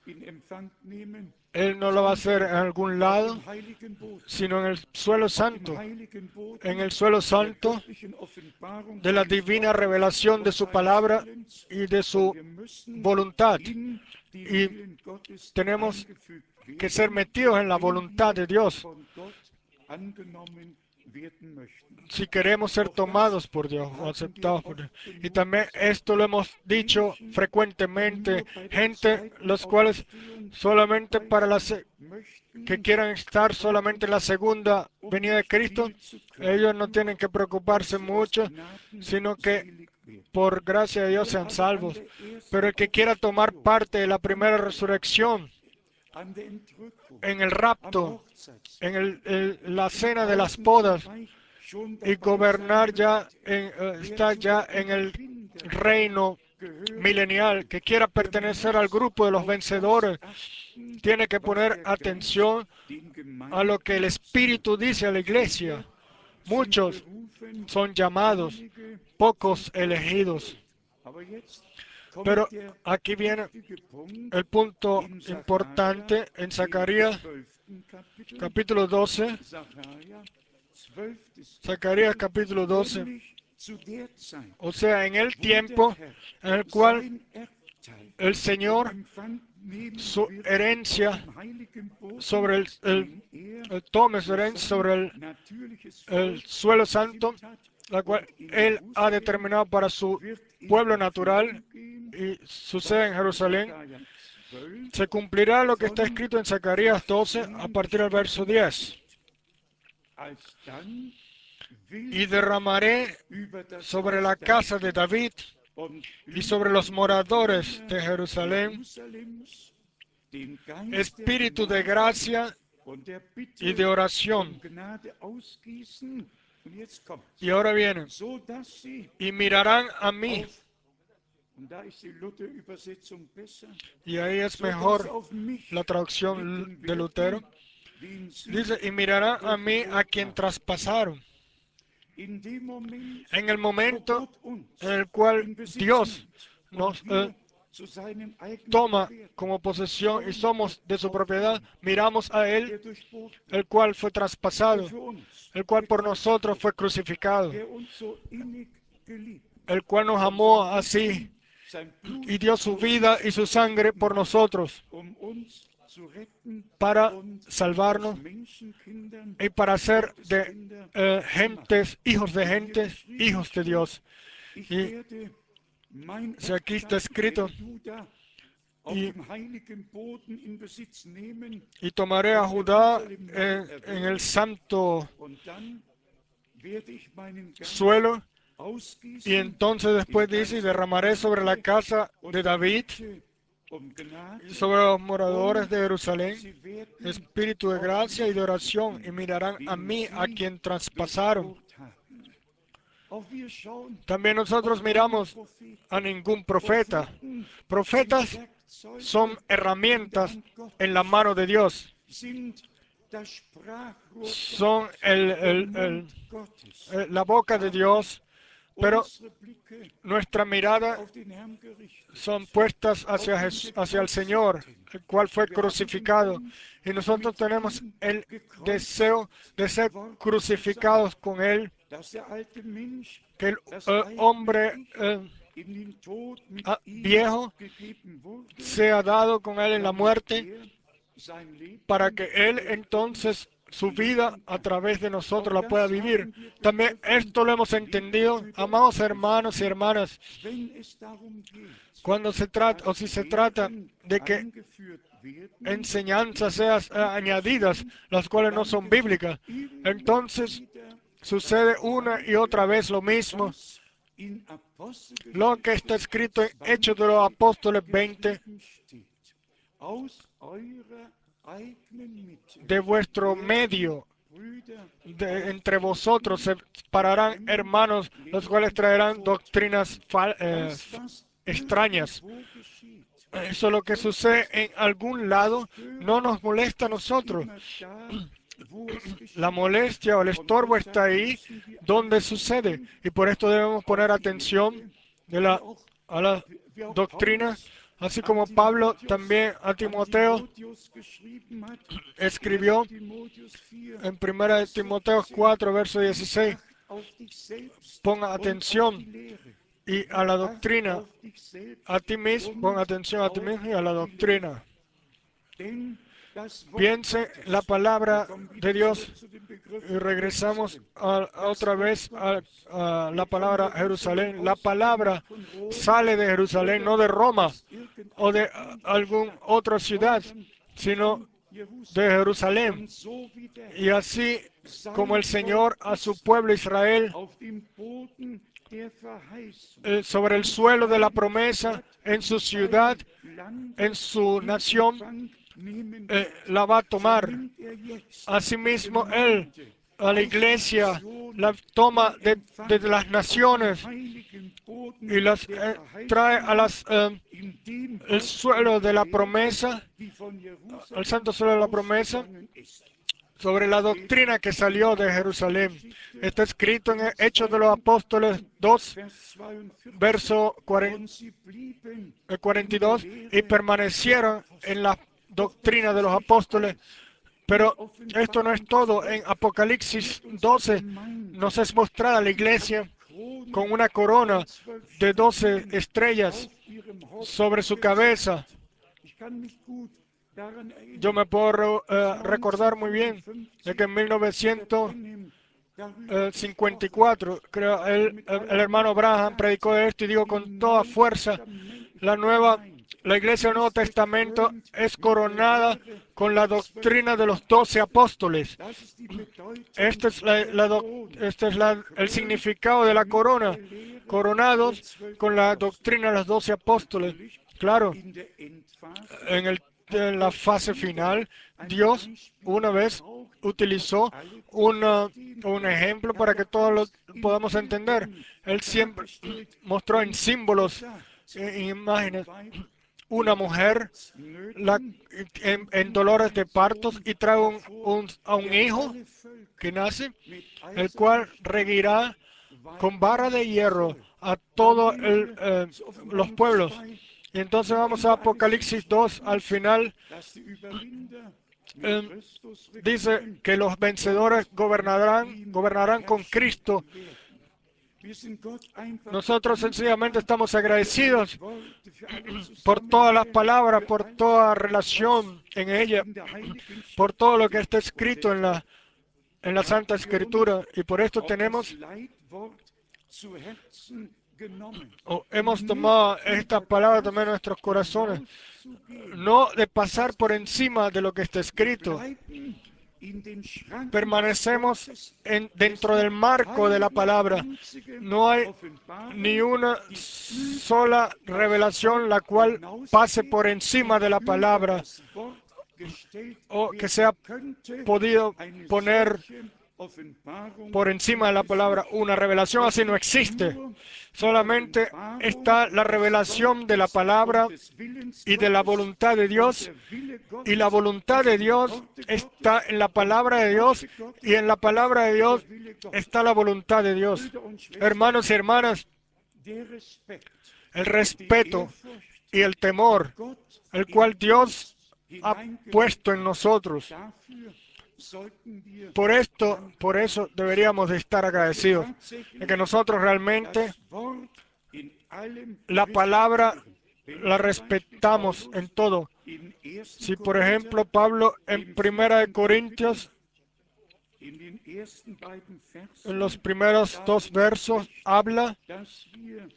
Él no lo va a hacer en algún lado, sino en el suelo santo, en el suelo santo de la divina revelación de su palabra y de su voluntad. Y tenemos que ser metidos en la voluntad de Dios si queremos ser tomados por Dios o aceptados por Dios. Y también esto lo hemos dicho frecuentemente, gente los cuales solamente para la se- que quieran estar solamente en la segunda venida de Cristo, ellos no tienen que preocuparse mucho, sino que por gracia de Dios sean salvos. Pero el que quiera tomar parte de la primera resurrección, en el rapto, en el- el- la cena de las bodas, y gobernar ya, en, eh, está ya en el reino milenial, que quiera pertenecer al grupo de los vencedores, tiene que poner atención a lo que el Espíritu dice a la iglesia. Muchos son llamados, pocos elegidos. Pero aquí viene el punto importante en Zacarías capítulo doce. Zacarías capítulo doce. O sea, en el tiempo en el cual el Señor, su herencia sobre el, el, el tome su herencia sobre el, el suelo santo, la cual Él ha determinado para su pueblo natural y sucede en Jerusalén, se cumplirá lo que está escrito en Zacarías doce a partir del verso diez. Y derramaré sobre la casa de David y sobre los moradores de Jerusalén espíritu de gracia y de oración. Y ahora viene, y mirarán a mí. Y ahí es mejor la traducción de Lutero. Dice, y mirarán a mí a quien traspasaron. En el momento en el cual Dios nos eh, toma como posesión y somos de su propiedad, miramos a Él, el cual fue traspasado, el cual por nosotros fue crucificado, el cual nos amó así y dio su vida y su sangre por nosotros para salvarnos y para ser de eh, gentes, hijos de gentes, hijos de Dios. Y si aquí está escrito, y, y tomaré a Judá en, en el santo suelo, y entonces después dice, y derramaré sobre la casa de David y sobre los moradores de Jerusalén espíritu de gracia y de oración, y mirarán a mí a quien traspasaron. También nosotros miramos a ningún profeta. Profetas son herramientas en la mano de Dios. Son el, el, el, el, la boca de Dios, pero nuestra mirada son puestas hacia, Jesús, hacia el Señor, el cual fue crucificado. Y nosotros tenemos el deseo de ser crucificados con Él, que el eh, hombre eh, ah, viejo sea dado con Él en la muerte, para que Él entonces su vida a través de nosotros la pueda vivir. También esto lo hemos entendido, amados hermanos y hermanas, cuando se trata, o si se trata de que enseñanzas sean añadidas, las cuales no son bíblicas, entonces sucede una y otra vez lo mismo. Lo que está escrito en Hechos de los Apóstoles veinte, de vuestro medio, de, entre vosotros se pararán hermanos, los cuales traerán doctrinas eh, extrañas. Eso, lo que sucede en algún lado, no nos molesta a nosotros. La molestia o el estorbo está ahí donde sucede, y por esto debemos poner atención de la, a la doctrina Así an como Pablo Timotheus, también a an Timoteo Timotheus geschrieben hat, escribió erster. Timotheus vier, en primera de Vers Timoteo sechzehn, cuatro, verso dieciséis, acht auf dich selbst ponga und auf atención die Lehre. y a la Acht doctrina, auf dich a selbst ti mismo, pon und atención a ti auf mismo y a la die Lehre. doctrina. Denn das Wort Piense la Gottes, wir palabra kommen de wieder Dios zurück zu dem Begriff y regresamos Jerusalem. a- a Das otra Wort vez a, Gottes a la wird von palabra Jerusalem Jerusalén. La ausgehen, nicht palabra von Rom sale de Jerusalén, oder no de Roma aus o de irgendeiner a- anderen alguna Stadt, otra ciudad, sondern sino von de Jerusalem. Jerusalén. Und so wie der Y Herr así como sein el Volk Señor a su Israel pueblo Israel auf dem Boden der Verheißung eh, sobre el in suelo de la seiner promesa, Stadt, en su in ciudad, seinem Lande en su in nación, Empfang nehmen eh, wird, la va a so tomar. nimmt er jetzt die Asimismo, Él Gemeinde a la aus den iglesia la Nationen toma in de, de Empfang las auf den naciones heiligen Boden y las der eh, trae a Verheißungen, las eh, in dem el Wort und suelo de der la Lehre, promesa, die von al Jerusalem santo suelo de la promesa, ausgegangen ist. sobre Es la steht doctrina que in salió de Jerusalén. Apostelgeschichte, Está escrito en im Hechos de los zweiten Apóstoles Kapitel, dos, Vers zweiundvierzig. verso Und sie blieben in der cuarenta y dos, y Lehre der permanecieron en Apostel. la Doch das doctrina de ist los nicht apóstoles. alles. In Pero esto no es Offenbarung todo. En zwölf Apocalipsis wird uns die doce nos Gemeinde es mostrada la mit einer iglesia Krone con una von corona zwölf de doce Sternen estrellas auf ihrem Haupt sobre su cabeza. gezeigt. Ich kann mich gut daran Yo erinnern, me puedo re- als eh, recordar muy bien de que neunzehnhundertfünfundfünfzig en Bruder Branham darüber gesprochen hat. mil novecientos cincuenta y cuatro, creo, Und el, mit el- aller el hermano Wucht Branham predicó sagte, de esto y digo die con toda fuerza, neutestamentliche la nueva, Gemeinde la iglesia del Nuevo ist Testamento gekrönt es mit der coronada Lehre con la der zwölf doctrina de los doce Apostel. apóstoles. Das ist die Bedeutung Este es, la, der la doc- Krone. este es la- el Gekrönt significado de la mit corona, der Lehre der coronados zwölf con la Apostel. doctrina de los doce apóstoles. Natürlich, Claro, in der Endphase en, el- hat en la Gott fase wieder final, ein Dios Beispiel una vez gebraucht, dass utilizó alle gut una- verstehen un können. ejemplo Er hat para que todos lo bewusst in podamos entender. Bildern Él siempre dargestellt mostró en und símbolos, gesagt, en ein imágenes, Weib una in mujer la- Geburtsnöten en, und en bringt dolores de einen partos Sohn y trae un, hervor, un- a un der hijo alle que Völker nace, mit el eisernem cual Stab regirá con barra weiden de hierro soll. a Dann todos gehen wir zur los Offenbarung pueblos. zwei. Y entonces Am vamos a Ende alles Apocalipsis dos, al Zustandes, final dass die Überwinder mit eh, Christus dice regieren que los vencedores und mit gobernarán, ihm gobernarán con herrschen Cristo. werden. Wir sind Gott einfach Nosotros sencillamente dankbar estamos für alle agradecidos Worte, für alle por todas las Zusammenhänge, palabras, für por alles, toda was relación en ella, in der Heiligen por Schrift todo lo que steht. está Und escrito en deshalb la, en la Santa haben wir uns Escritura. Y por esto auch das tenemos, Leitwort zu Herzen genommen, o hemos nicht tomado esta über palabra también en das nuestros corazones, hinauszugehen, no de pasar was por geschrieben encima de ist. lo que está Wir escrito. bleiben in den Schranken des Permanecemos Wortes. en, Es dentro del gibt marco de la keine palabra. einzige No hay ni Offenbarung, una die über sola das revelación Wort la cual pase hinausgeht por und encima de la über palabra das Wort gestellt o que werden sea könnte. podido Eine poner solche Offenbarung por encima de gibt la es palabra. nicht. Una revelación Es así no gibt existe. nur die Solamente Offenbarung está la des revelación de la Wortes und palabra des Willens y de la Gottes. voluntad de Und Dios. der Wille Y la Gottes voluntad ist de im Dios Worte está Gottes en la und palabra im de Dios. Worte Y Gottes en la ist palabra de Dios der Wille está Gottes. la voluntad de Dios. Brüder und Schwestern, Hermanos y hermanas, der Respekt, el die respeto Ehrfurcht, y el die temor, Gott el in cual Dios uns ha hineingelegt puesto en hat, nosotros. dafür sollten wir Por esto, por dankbar eso sein, deberíamos de estar dass wir agradecidos, de que tatsächlich nosotros realmente das Wort in allem la palabra respektieren. Wenn la zum Beispiel respetamos en Paulus todo. in ersten Si por Korinther, ejemplo Pablo en dem Primera de vierten Kapitel, Corintios, in den ersten beiden en los Versen primeros dos davon versos, spricht, habla dass wir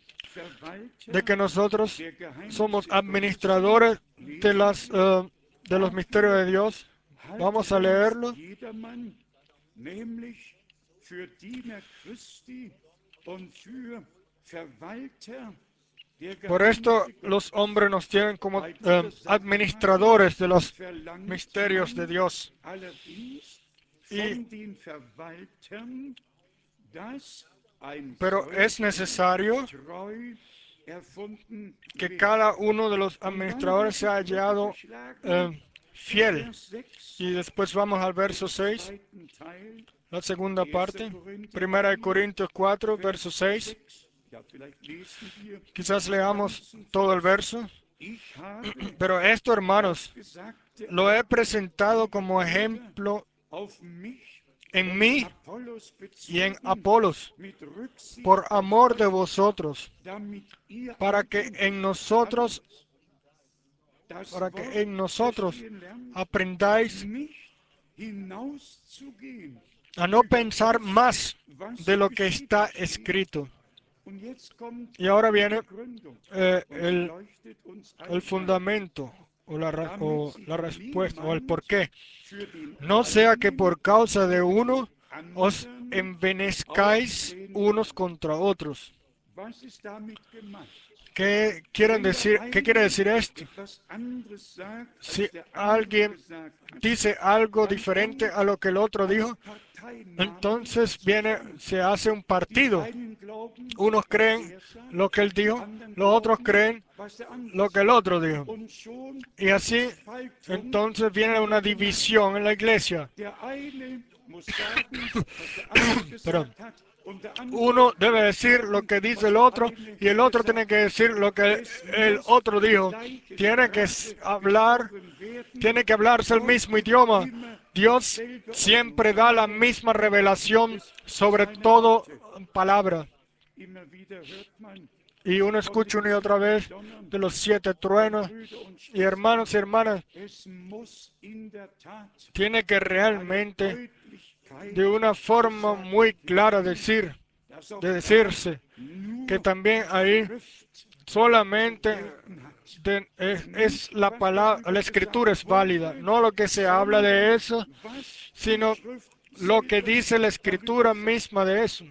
de Verwalter que nosotros der somos Geheimnisse Gottes sind, administradores de lesen las wir, eh, de los misterios dafür de Dios. halte Vamos a uns leerlo. jedermann, nämlich für Diener Christi und für Verwalter der Por esto Geheimnisse los Gottes. hombres nos tienen como Bei eh, dieser Sachlage administradores de los verlangt misterios de man Dios. allerdings Y, von den Verwaltern, dass ein pero es solcher necesario treu erfunden que werde. cada uno de los Und dann administradores wird die sea Brücke hallado geschlagen eh, zu fiel. Vers sechs, Y después vamos al verso dem seis, zweiten Teil, la segunda erster parte. Korinther Primera de vier, Corintios cuatro, verso Vers seis. sechs. Ja, vielleicht lesen wir Quizás den leamos ganzen todo el Text. verso. Ich habe Pero esto, das hermanos, Gesagte lo he auch, presentado liebe como Brüder, ejemplo auf mich en und mí Apollos y en bezogen, Apolos, mit Rücksicht por auf amor de euch, vosotros, damit ihr para que en eindringlich nosotros, beachtet, das para que Wort en nosotros verstehen lernt, aprendáis nicht hinauszugehen a no über pensar das, más de was lo que está geschrieben steht. escrito. Und jetzt kommt Y ahora die viene Begründung eh, und sie el, leuchtet uns el allen ein, fundamento o la, ra- damit o sich la respuesta o el niemand porqué. für den No sea que einen por causa de gegen den uno os anderen envenezcáis aufblähen unos kann. contra otros. Was ist damit gemeint? ¿Qué quieren Wenn der decir? ¿Qué quiere eine decir esto? etwas anderes sagt, Si als der andere alguien gesagt hat, dice algo dann diferente kommt a lo que el otro das dijo, Parteinahme entonces viene, zustande. se hace un Die partido. einen glauben, Unos was creen er sagt, lo que él die dijo, anderen los otros glauben, creen was der andere lo que el sagt. otro dijo. Und schon Y gibt así, es Spaltung entonces viene in una der Gemeinde. división en la iglesia. Der eine muss sagen, was der andere Perdón. gesagt hat, und der andere Uno debe muss decir lo sagen, que dice was el der otro eine y el otro tiene gesagt que hat. decir lo que Es el muss otro die dijo. gleiche Tiene que s- Sprache hablar, gesprochen werden. tiene que hablarse el Gott mismo gibt idioma. immer Dios dasselbe siempre da la Offenbarung misma über revelación Gottes sobre seine todo Worte. palabra. Immer wieder hört man Y uno von escucha den una y otra sieben vez Donnern de los siete und truenos. Brüder und Y hermanos y Schwestern. hermanas, Es muss in der Tat tiene que mit aller realmente Deutlichkeit de una forma gesagt muy clara werden, decir, dass auch de da decirse, que nur también die ahí Schrift zu solamente gelten hat. de- es, es Nicht, la was palabra, la darüber escritura es gesagt válida, wurde, no lo que se habla de sondern eso, was die sino Schrift lo que selber dice la darüber escritura sagt. misma de eso.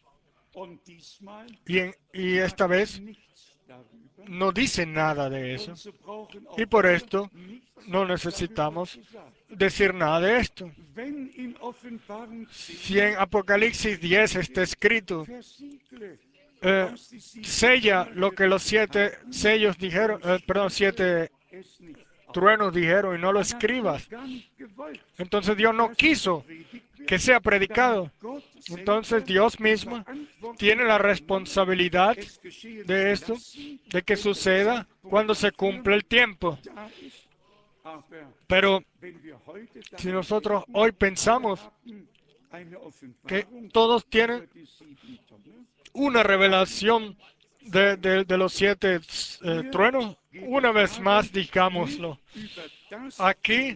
Und diesmal Y, en- y sagt esta sie vez nichts darüber. no dice nada de Und eso. so brauchen Y auch por wir esto nichts no darüber necesitamos zu sagen. decir nada de esto. Wenn in Offenbarung Si en zehn Apocalipsis diez está steht, escrito, versiegle, eh, was die sieben sella Donner lo que los gerichtet siete haben, sellos dijeron, dann eh, perdón, schreibe siete es nicht auf. truenos dijeron y no lo Dann hat Gott escribas. gar nicht gewollt, Entonces Dios no dass es quiso gepredigt wird. que sea Dann hat predicado. Gott Entonces selber Dios die mismo Verantwortung tiene la übernommen, responsabilidad es geschehen de zu esto, lassen, de que wenn der suceda Zeitpunkt cuando se dafür cumple el tiempo. da ist. Aber Pero wenn wir heute si daran nosotros denken, hoy alle pensamos haben eine que Offenbarung todos tienen über die sieben Donner, una dann revelación de, sagen de- de wir, los siete eh, hier truenos, geht una es vez más, darum, digámoslo, nicht über das aquí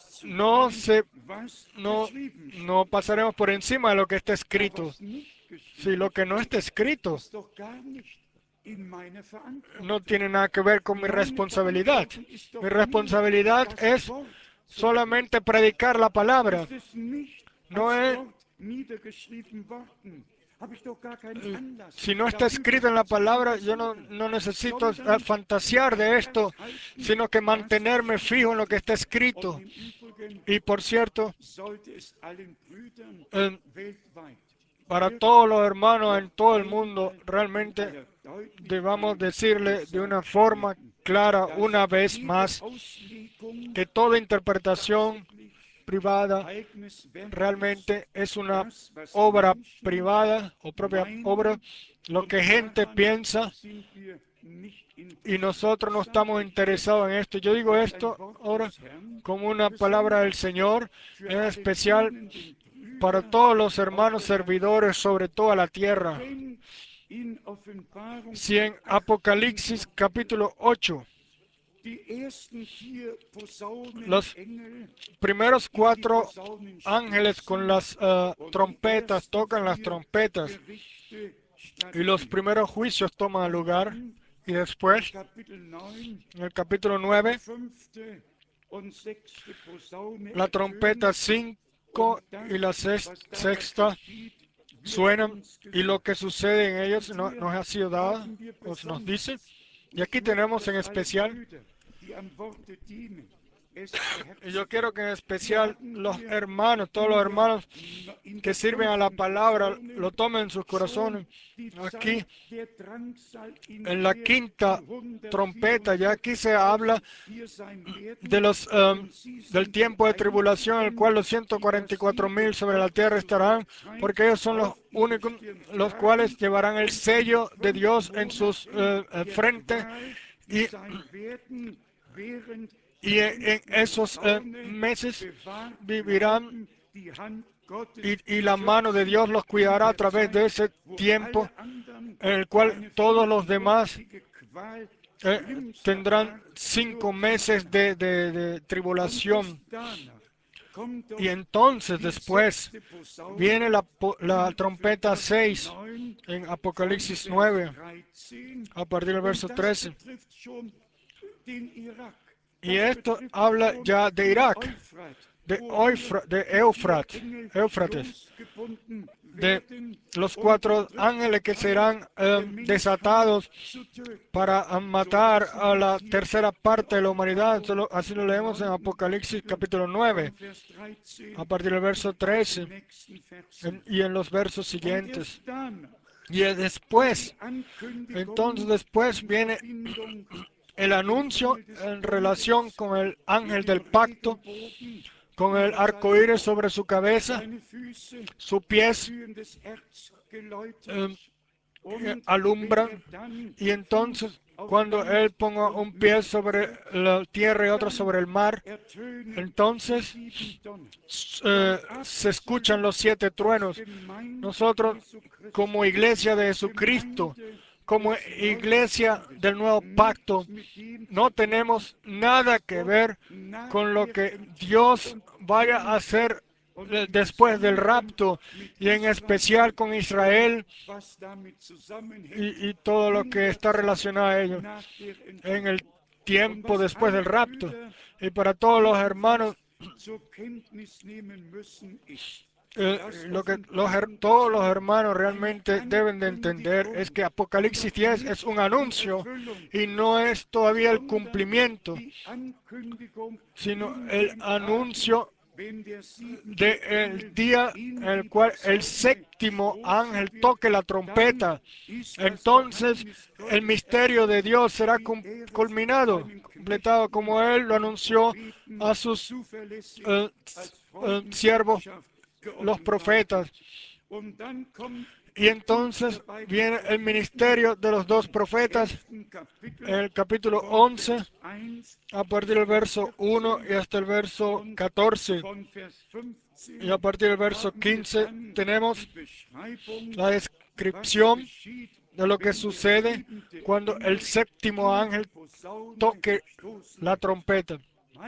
no hinauszugehen, se was no, geschrieben no steht. pasaremos por encima de lo que está Ja, escrito. was nicht Si lo geschrieben que no steht, está escrito ist doch gar nicht in meiner no Verantwortung. tiene nada que ver con mi Meine responsabilidad. Verantwortung ist Mi doch nur, responsabilidad das es Wort zu solamente predigen. predicar la palabra. Ist es nicht No als es, Wort niedergeschrieben worden, habe ich doch gar keinen eh, Anlass, si no está darüber escrito en la zu palabra, yo no, fantasieren, no necesito eh, sondern fantasear de esto, festhalten, sino que was mantenerme fijo geschrieben en lo que steht. está Und escrito. im Übrigen Y por cierto, sollte es allen Brüdern eh, weltweit para todos los wirklich hermanos en noch todo el mundo, einmal in realmente aller debamos Deutlichkeit decirle de una gesagt forma werden, clara dass una vez jede más Auslegung que toda interpretación tatsächlich privada eigenes Werk ist, realmente es una das, was obra Menschen privada o propia obra, meinen, lo und que gente daran piensa sind wir nicht y interessiert. nosotros no Das sage estamos ich interesados en jetzt esto. Yo digo als ein esto Wort ahora des Herrn, como una palabra del besonders Señor, für en alle especial dienenden para Brüder todos los auf hermanos der ganzen servidores Welt. sobre toda la tierra. Wenn in Offenbarung Si en achten Apocalipsis Kapitel capítulo ocho die ersten vier los Posaunenengel primeros in die cuatro Posaunen ángeles con stoßen las eh, und die trompetas ersten tocan las vier trompetas Gerichte y los stattfinden. primeros juicios toman Und lugar dann y im después Kapitel neun en el capítulo die nueve fünfte und sechste Posaune la trompeta ertönt und cinco y la das, sex- was dabei sexta geschieht, wird suenan uns y lo que gesagt. sucede en ellos Und no- hier nos ha sido dado haben wir o se nos dice. besonders, und Y ich aquí möchte, tenemos en dass alle especial, Brüder, die am Worte dienen, es y yo beherzigen. quiero que en Hier especial haben los wir hermanos, todos los in der, hermanos in que der sirven a la fünften palabra, Posaune lo tomen en sus schon corazones. die Aquí Zeit der Drangsal, in en la der quinta die trompeta, ya aquí se habla hundertvierundvierzigtausend hier sein de werden, los um, und sie del sind die tiempo de tribulación, el einzigen, cual los die das Siegel ciento cuarenta y cuatro mil sobre la Gottes tierra zu seiner estarán, Zeit porque ellos son los auf ihre únicos Stirn los cuales tragen, llevarán el und in den sello de fünf Dios en sus Monaten eh, eh, der frentes Qual Y, y en, en esos eh, meses vivirán y, y la mano de Dios los cuidará a través de ese tiempo en el cual todos los demás eh, tendrán cinco meses de, de, de tribulación. Y entonces después viene la, la trompeta seis en Apocalipsis nueve, a partir del verso trece. Y esto habla ya de Irak, de, Eufra, de Eufrat, Éufrates, de los cuatro ángeles que serán eh, desatados para matar a la tercera parte de la humanidad. Así lo leemos en Apocalipsis capítulo nueve, a partir del verso trece en, y en los versos siguientes. Y después, entonces después viene el anuncio en relación con el ángel del pacto, con el arco iris sobre su cabeza, sus pies eh, eh, alumbran, y entonces cuando él ponga un pie sobre la tierra y otro sobre el mar, entonces eh, se escuchan los siete truenos. Nosotros, como iglesia de Jesucristo, como iglesia del nuevo pacto, no tenemos nada que ver con lo que Dios vaya a hacer después del rapto, y en especial con Israel y, y todo lo que está relacionado a ello en el tiempo después del rapto. Y para todos los hermanos, Eh, lo que los, todos los hermanos realmente deben de entender es que Apocalipsis diez es un anuncio y no es todavía el cumplimiento, sino el anuncio del día en el cual el séptimo ángel toque la trompeta. Entonces el misterio de Dios será culminado, completado, como Él lo anunció a sus eh, eh, siervos, los profetas. Y entonces viene el ministerio de los dos profetas en el capítulo once, a partir del verso uno y hasta el verso catorce. Y a partir del verso quince tenemos la descripción de lo que sucede cuando el séptimo ángel toque la trompeta.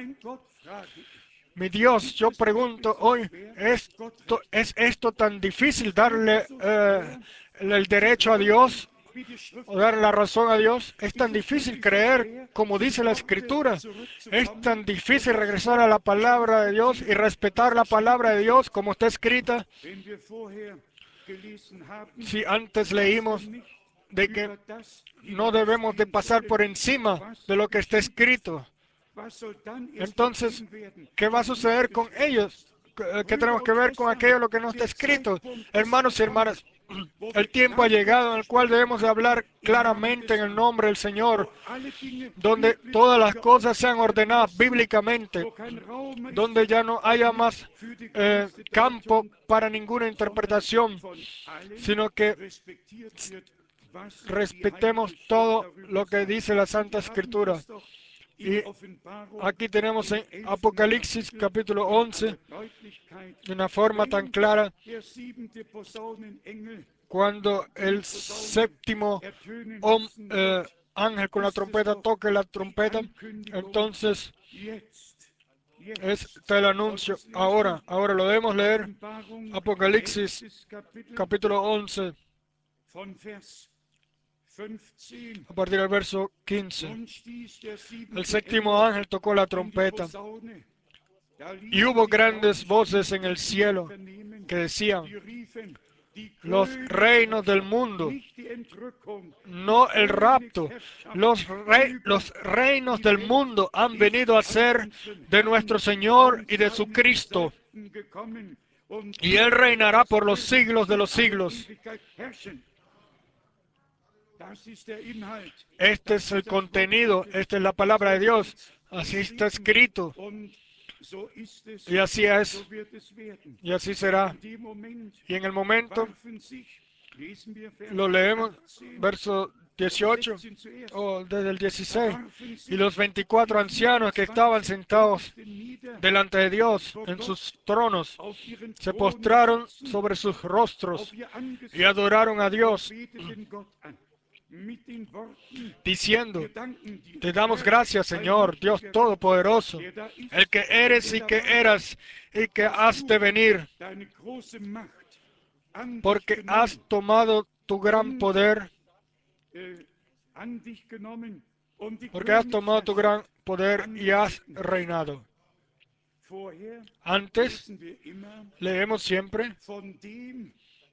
Mi Dios, yo pregunto hoy, ¿esto, ¿es esto tan difícil darle eh, el derecho a Dios o dar la razón a Dios? ¿Es tan difícil creer como dice la Escritura? ¿Es tan difícil regresar a la palabra de Dios y respetar la palabra de Dios como está escrita? Si antes leímos de que no debemos de pasar por encima de lo que está escrito, entonces, ¿qué va a suceder con ellos? ¿Qué tenemos que ver con aquello lo que no está escrito? Hermanos y hermanas, el tiempo ha llegado en el cual debemos de hablar claramente en el nombre del Señor, donde todas las cosas sean ordenadas bíblicamente, donde ya no haya más eh, campo para ninguna interpretación, sino que respetemos todo lo que dice la Santa Escritura. Y aquí tenemos en Apocalipsis capítulo once, de una forma tan clara, cuando el séptimo eh, ángel con la trompeta toque la trompeta, entonces es el anuncio. Ahora, ahora lo debemos leer. Apocalipsis capítulo once, a partir del verso quince. El séptimo ángel tocó la trompeta y hubo grandes voces en el cielo que decían: los reinos del mundo, no el rapto, los, rey, los reinos del mundo han venido a ser de nuestro Señor y de su Cristo, y Él reinará por los siglos de los siglos. Este es el contenido, esta es la palabra de Dios, así está escrito, y así es, y así será. Y en el momento Lesen wir Vers Lo leemos, achtzehn verso oder dieciocho sechzehn zuerst. o desde el Da dieciséis. warfen Y sich los die veinticuatro ancianos que estaban vierundzwanzig sentados Ältesten nieder delante de Dios vor en Gott sus tronos auf ihren se Thronen postraron sitzen, sobre sus auf rostros ihr y Angesicht adoraron a und Dios, beteten Gott an. Mit den Worten, diciendo: wir danken dir, Te damos Herr, gracias, Señor, Dios allmächtiger Gott, Todopoderoso, der da el ist que und eres der y da que warst, eras y que dass has de du venir, deine große Macht an dich porque has genommen tomado tu gran und poder, äh, an dich genommen und die porque has tomado tu gran Königsherrschaft poder y has angetreten hast. reinado. Vorher Antes lesen wir immer leemos siempre von dem,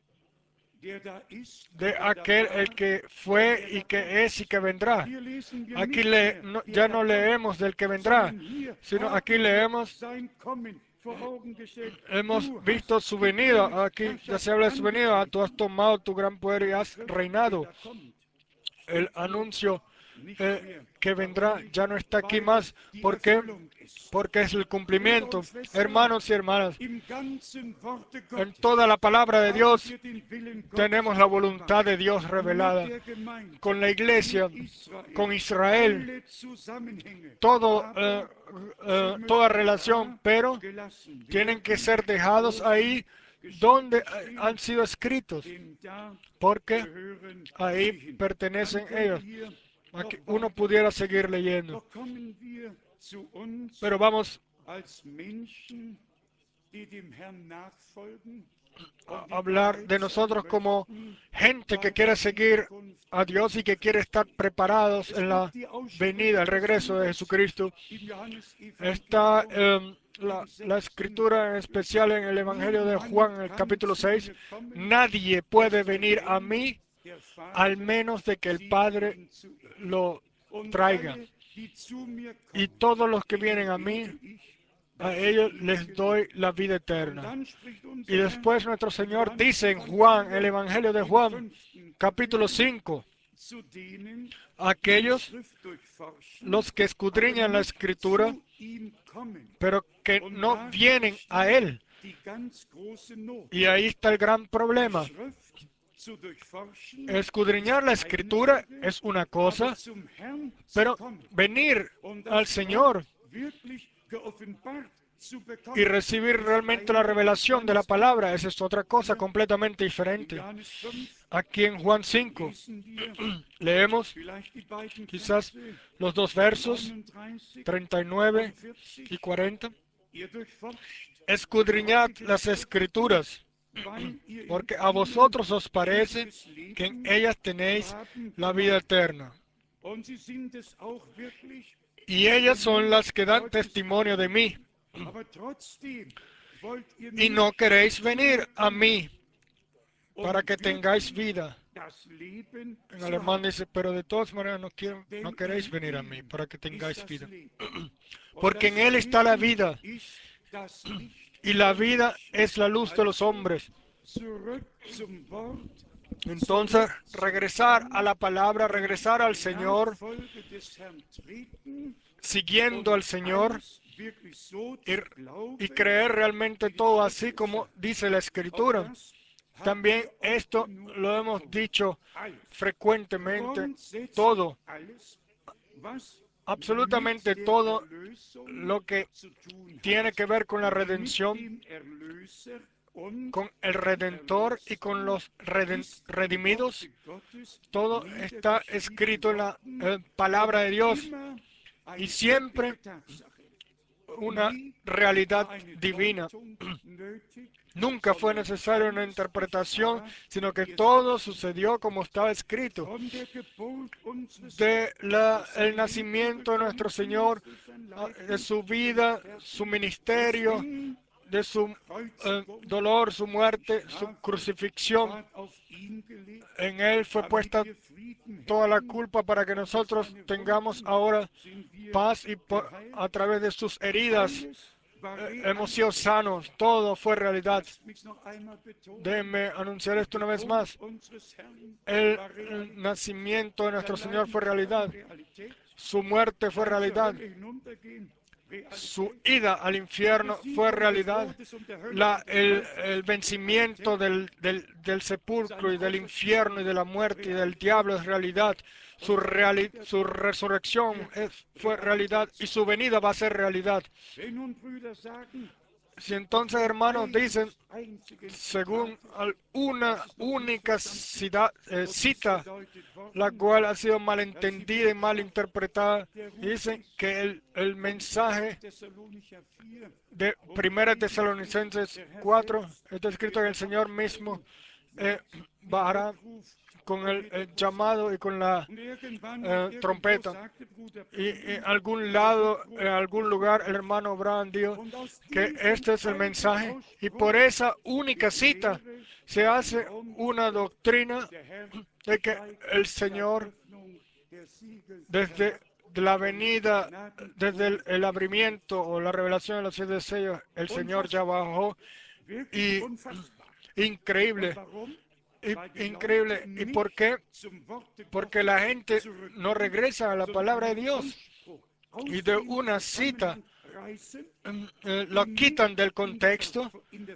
der da ist de und der da aquel el war que und fue der y da que es y kommt. que vendrá. Hier lesen wir Aquí nicht le, mehr, no- der ya da no leemos kommt, del que vendrá, sondern hier sino aquí haben wir leemos, sein Kommen vor Augen gestellt. hemos Du visto hast su die venida. Aquí ya Königsherrschaft se habla de su venida. Ah, tú has angetreten. tomado tu gran poder y Und die has Schrift, der reinado. da kommt, El steht hier anuncio nicht eh, mehr que vendrá dabei, ya no está aquí weil es más. die ¿Por qué? Erfüllung ist. Porque es el Brüder cumplimiento. und Schwestern, Hermanos y hermanas, im ganzen Worte en Gottes toda la palabra de haben Dios wir den Willen Gottes tenemos la geoffenbart. voluntad de Dios Mit revelada. der Gemeinde, Con la mit iglesia, Israel, con Israel, alle Zusammenhänge, todo, eh, aber sie eh, toda müssen relación, da pero gelassen tienen que werden, ser dejados wo sie ahí donde geschrieben eh, stehen, han sido escritos, denn da porque gehören ahí sie hin. Man pertenecen könnte ellos. hier Aquí noch uno pudiera weiterlesen. seguir leyendo, Doch kommen wir zu uns pero vamos als Menschen, die dem Herrn nachfolgen a und die hablar bereit de sein nosotros como möchten, gente que bei quiere der seguir Wiederkunft a Dios y Jesu que quiere estar Christi. preparados Es en la gibt die venida, el Aussprüche regreso de besonders Jesucristo. im Está Johannesevangelium em, im la, la sechsten escritura en Kapitel. especial en el Evangelio de Niemand Juan, en el kann capítulo zu seis. mir kommen, Nadie puede außer venir a wenn mí der al Vater menos de que el sie Padre ihn zuerst. lo Und traiga. alle, die zu mir Y kommen, todos los que vienen denen a mí, gebe ich a das ellos les ewige doy Leben. la vida Und eterna. dann spricht Y unser Herr después nuestro im Señor dice en Juan, el Johannesevangelium Evangelio de im Juan, fünften capítulo Kapitel cinco, zu denen, die die aquellos, Schrift durchforschen, los que aber escudriñan la nicht escritura, zu ihm kommen. pero que Und no da vienen a entsteht Él. die ganz große Not. Y ahí está el gran Die problema. Schrift zu durchforschen ist Escudriñar la eine escritura Sache, es una aber cosa, zum Herrn zu pero kommen venir und al das Wort Señor wirklich geoffenbart zu y bekommen, recibir ist realmente la eine revelación de la ganz andere. palabra, esa es otra cosa Hier completamente in diferente. Johannes fünf Aquí en Juan cinco lesen wir leemos vielleicht die beiden quizás Verse los dos versos neununddreißig treinta y nueve und vierzig. y cuarenta. Ihr durchforscht die Escudriñad Heilige las Schrift escrituras, nicht, weil ihr in porque a ihnen vosotros os parece ewiges que en Leben ellas tenéis haben la vida glaubt. eterna. Und sie sind es auch wirklich, Y ellas denn son nun las que dan sollt es testimonio de mí. abnehmen. Aber trotzdem wollt ihr Y no nicht queréis zu venir mir a kommen, mí para um que tengáis wirklich vida. das Leben En zu alemán haben. dice, pero de todas maneras no, quiero, no Denn queréis in venir a mí ihm para que ist tengáis das vida. Leben. Und Porque en das Él está la Leben vida ist das Licht y la der vida Menschen. es la luz de los Also hombres. zurück zum Wort, Entonces, zurück zum regresar a Herrn la palabra, und regresar al die Señor, Nachfolge des Herrn treten siguiendo und al Señor alles wirklich so y, zu y glauben, creer realmente wie die todo Schrift así es como sagt. dice la Auch Escritura. das haben También wir oft esto genug lo hemos betont. dicho Alles, frecuentemente. grundsätzlich Todo, alles, was absolutamente mit der todo Erlösung lo que zu tun tiene hat, que ver con la mit redención, dem Erlöser und con el den Redentor y con Erlösten, los reden- ist im redimidos, Worte Gottes todo está niedergeschrieben escrito en la worden eh, palabra und de Dios immer y eine siempre wirkliche Tatsache. una Nie realidad war eine divina. Deutung nötig, Nunca fue sondern necesaria una alles interpretación, geschah, sino que wie es todo geschrieben sucedió como estaba escrito. von der Geburt unseres De Herrn, la, durch el sein Leben, nacimiento durch de seinen nuestro Señor, Dienst, durch sein ah, de Leiden, su durch vida, su Sterben, durch ministerio, den de su eh, Kreuzigung. dolor, su Die muerte, su Strafe crucifixión. ward auf ihn gelegt, En Él fue damit puesta wir Frieden toda la hätten, culpa para que und durch nosotros seine tengamos Wunden ahora sind wir paz y por- geheilt. a través de sus heridas Alles war eh, hemos sido Realität. sanos. Todo fue realidad. Lasst mich noch einmal betonen, Déjenme anunciar die esto una vez Geburt más. unseres Herrn El, war el Realität. nacimiento de nuestro Sein Señor Leiden fue Sterben realidad. Realität. Su muerte fue Sein zur realidad. Hölle hinuntergehen su ida al infierno fue realidad. La, el, el vencimiento del, del, del sepulcro y del infierno y de la muerte y del diablo es realidad. Su, reali su resurrección es, fue realidad y su venida va a ser realidad. Si entonces, hermanos, dicen, según una única cita, eh, cita, la cual ha sido malentendida y malinterpretada, dicen que el, el mensaje de primera Tesalonicenses cuatro está escrito que el Señor mismo eh, bajará con el, el llamado y con la eh, trompeta. Y en algún lado, en algún lugar, el hermano Branham dijo que este es el mensaje. Y por esa única cita se hace una doctrina de que el Señor, desde la venida, desde el, el abrimiento o la revelación de los siete sellos, el Señor ya bajó. Y increíble. Y, increíble. ¿Y por qué? Porque la gente no regresa a la palabra de Dios y de una cita eh, lo quitan del contexto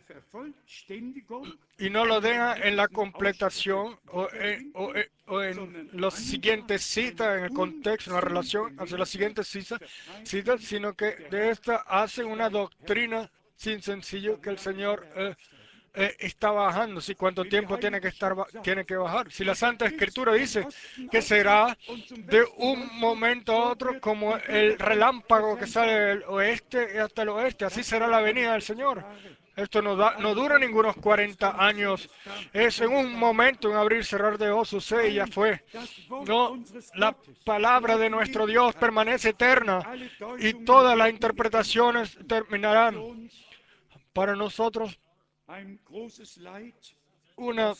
y no lo dejan en la completación o en, o, en, o en las siguientes citas, en el contexto, en la relación hacia las siguientes citas, citas, sino que de esta hacen una doctrina sin sencillo que el Señor eh, eh, está bajando. Si cuánto tiempo tiene que estar tiene que bajar. Si la Santa Escritura dice que será de un momento a otro como el relámpago que sale del oeste y hasta el oeste, así será la venida del Señor. Esto no, da, no dura ningunos cuarenta años. Es en un momento, un abrir y cerrar de ojos, sucede y ya fue. No, la palabra de nuestro Dios permanece eterna y todas las interpretaciones terminarán. Para nosotros, una,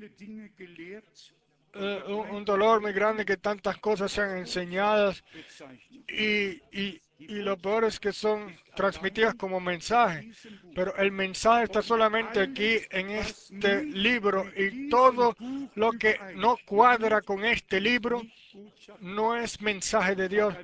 eh, un, un dolor muy grande que tantas cosas sean enseñadas y, y, y lo peor es que son transmitidas como mensaje, pero el mensaje está solamente aquí en este libro y todo lo que no cuadra con este libro no es mensaje de Dios.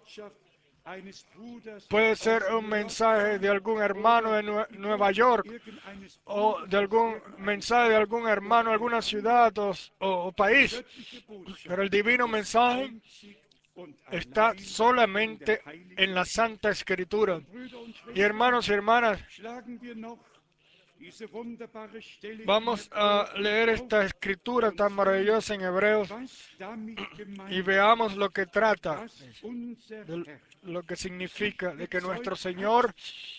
Puede ser un mensaje de algún hermano de Nue Nueva York o de algún mensaje de algún hermano de alguna ciudad o, o, o país, pero el divino mensaje está solamente en la Santa Escritura. Y hermanos y hermanas, vamos a leer esta escritura tan maravillosa en Hebreos y veamos lo que trata, de lo que significa de que nuestro Señor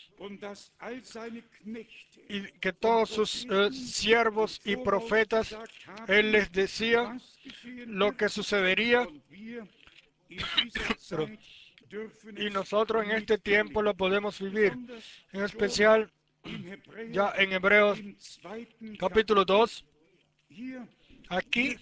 y que todos sus eh, siervos y profetas, Él les decía lo que sucedería. Pero, y nosotros en este tiempo lo podemos vivir, en especial ya en Hebreos capítulo dos. Aquí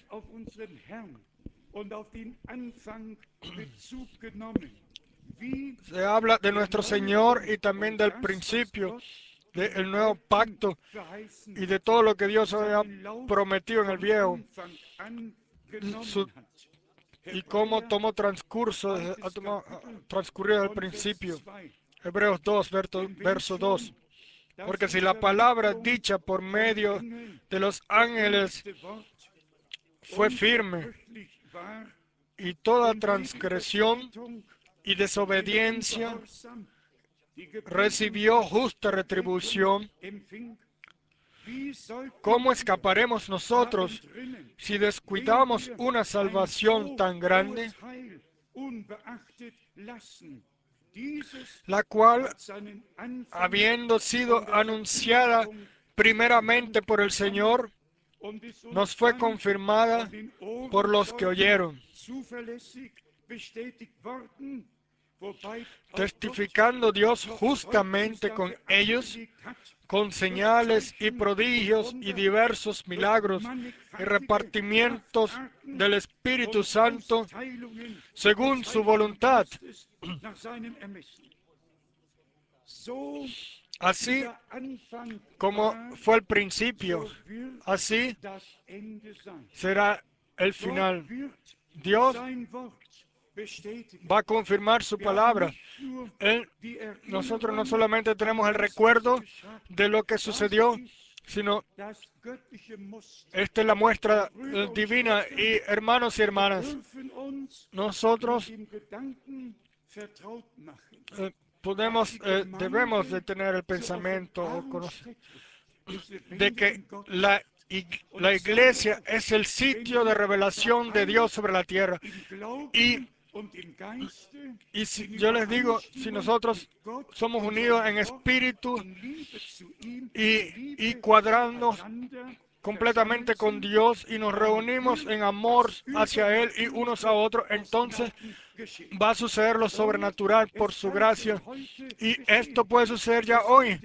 se habla de nuestro Señor y también del principio del nuevo pacto y de todo lo que Dios había prometido en el viejo, su, y cómo tomó transcurso, ha tomado, transcurrido al principio. Hebreos dos, verso dos. Porque si la palabra dicha por medio de los ángeles fue firme, y toda transgresión y desobediencia recibió justa retribución, ¿cómo escaparemos nosotros si descuidamos una salvación tan grande, la cual, habiendo sido anunciada primeramente por el Señor, nos fue confirmada por los que oyeron, testificando Dios justamente con ellos, con señales y prodigios y diversos milagros y repartimientos del Espíritu Santo según su voluntad. Así como fue el principio, así será el final. Dios va a confirmar su palabra. Él, nosotros no solamente tenemos el recuerdo de lo que sucedió, sino esta es la muestra eh, divina. Y hermanos y hermanas, nosotros eh, podemos, eh, debemos de tener el pensamiento o conocer de que la, ig- la iglesia es el sitio de revelación de Dios sobre la tierra. Y, y si, yo les digo, si nosotros somos unidos en espíritu y, y cuadrarnos completamente con Dios y nos reunimos en amor hacia Él y unos a otros, entonces va a suceder lo sobrenatural por su gracia. Y esto puede suceder ya hoy.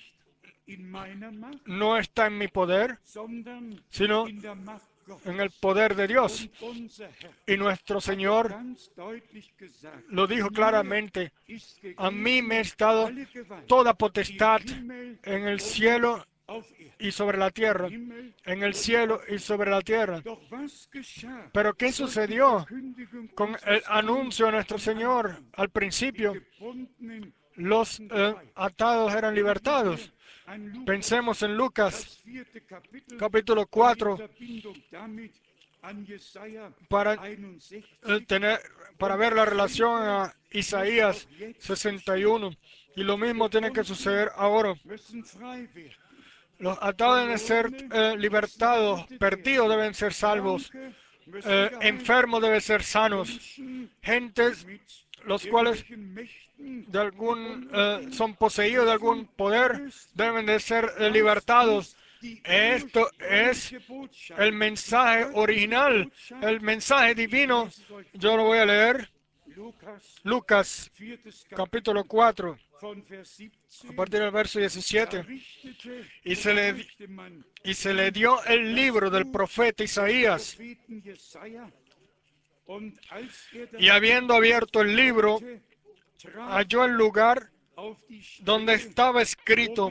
No está en mi poder, sino en el poder de Dios. Y nuestro Señor lo dijo claramente: a mí me ha estado toda potestad en el cielo y sobre la tierra, en el cielo y sobre la tierra. Pero ¿qué sucedió con el anuncio de nuestro Señor al principio? Los eh, atados eran libertados. Pensemos en Lucas capítulo cuatro para eh, tener, para ver la relación a Isaías sesenta y uno. Y lo mismo tiene que suceder ahora. Los atados deben ser eh, libertados, perdidos deben ser salvos, eh, enfermos deben ser sanos, gentes los cuales de algún eh, son poseídos de algún poder deben de ser eh, libertados. Esto es el mensaje original, el mensaje divino. Yo lo voy a leer. Lucas capítulo cuatro, a partir del verso diecisiete. Y se le, di- y se le dio el libro del profeta Isaías. Y habiendo abierto el libro, halló el lugar donde estaba escrito: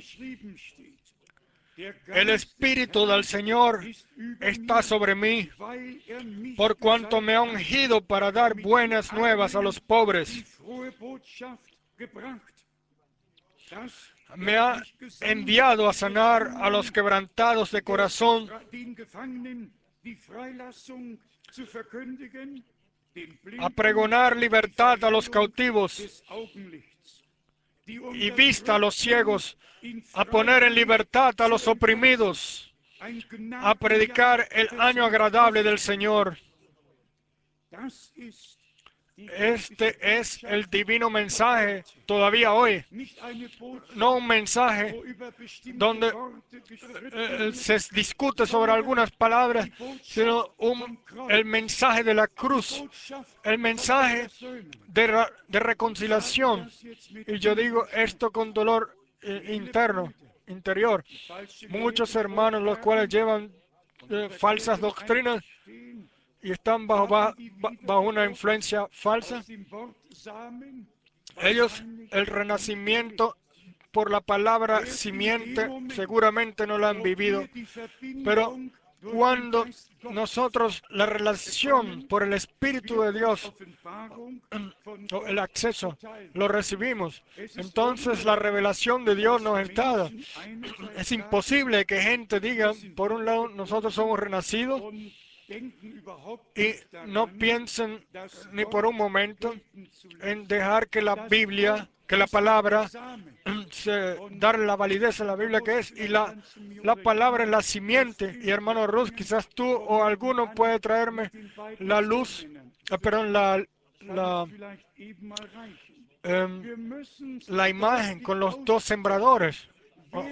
el Espíritu del Señor está sobre mí, por cuanto me ha ungido para dar buenas nuevas a los pobres. Me ha enviado a sanar a los quebrantados de corazón, a pregonar libertad a los cautivos y vista a los ciegos, a poner en libertad a los oprimidos, a predicar el año agradable del Señor. Este es el divino mensaje todavía hoy. No un mensaje donde eh, se discute sobre algunas palabras, sino un, el mensaje de la cruz, el mensaje de, ra- de reconciliación. Y yo digo esto con dolor eh, interno, interior. Muchos hermanos los cuales llevan eh, falsas doctrinas y están bajo, ba- ba- bajo una influencia falsa, ellos el renacimiento por la palabra simiente seguramente no la han vivido, pero cuando nosotros la relación por el Espíritu de Dios, o el acceso, lo recibimos, entonces la revelación de Dios nos es dada. Es imposible que gente diga, por un lado, nosotros somos renacidos, y no piensen ni por un momento en dejar que la Biblia, que la palabra, se, darle la validez a la Biblia que es, y la, la palabra es la simiente. Y hermano Ruth, quizás tú o alguno puede traerme la luz, eh, perdón, la, la, em, la imagen con los dos sembradores. Oh,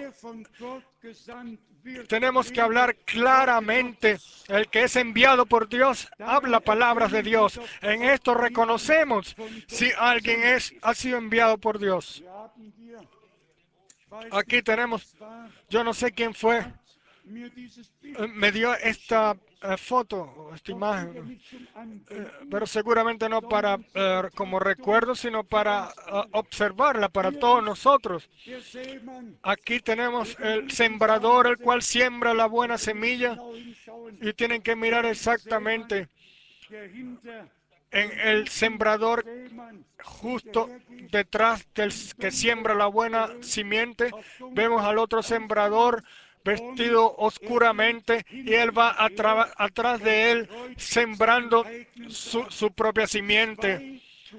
tenemos que hablar claramente. El que es enviado por Dios habla palabras de Dios. En esto reconocemos si alguien es, ha sido enviado por Dios. Aquí tenemos, yo no sé quién fue, eh, me dio esta eh, foto, esta imagen, eh, pero seguramente no para eh, como recuerdo, sino para eh, observarla para todos nosotros. Aquí tenemos el sembrador, el cual siembra la buena semilla, y tienen que mirar exactamente en el sembrador justo detrás del que siembra la buena simiente, vemos al otro sembrador vestido oscuramente y él va atrás de él sembrando su, su propia simiente.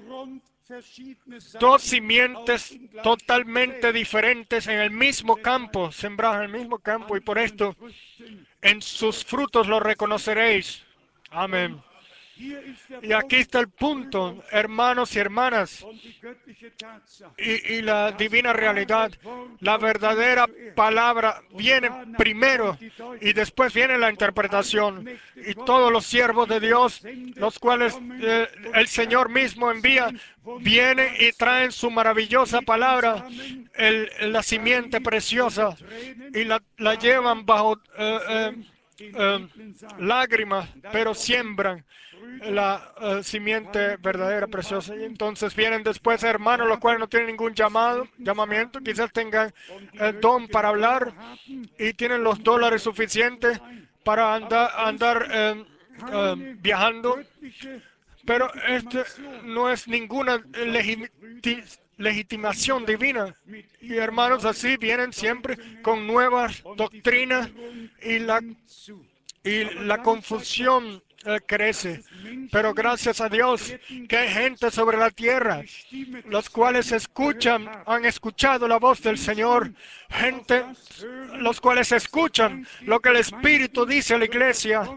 Dos simientes totalmente diferentes en el mismo campo, sembrados en el mismo campo, y por esto en sus frutos los reconoceréis. Amén. Y aquí está el punto, hermanos y hermanas, y, y la divina realidad. La verdadera palabra viene primero y después viene la interpretación. Y todos los siervos de Dios, los cuales eh, el Señor mismo envía, vienen y traen su maravillosa palabra, el, la simiente preciosa, y la, la llevan bajo eh, eh, eh, lágrimas, pero siembran la uh, simiente verdadera, preciosa. Y entonces vienen después hermanos, los cuales no tienen ningún llamado, llamamiento, quizás tengan el don para hablar y tienen los dólares suficientes para andar, andar eh, eh, viajando, pero este no es ninguna legiti legitimación divina. Y hermanos, así vienen siempre con nuevas doctrinas y la y la confusión eh, crece. Pero gracias a Dios que hay gente sobre la tierra, los cuales escuchan, han escuchado la voz del Señor, gente, los cuales escuchan lo que el Espíritu dice a la iglesia,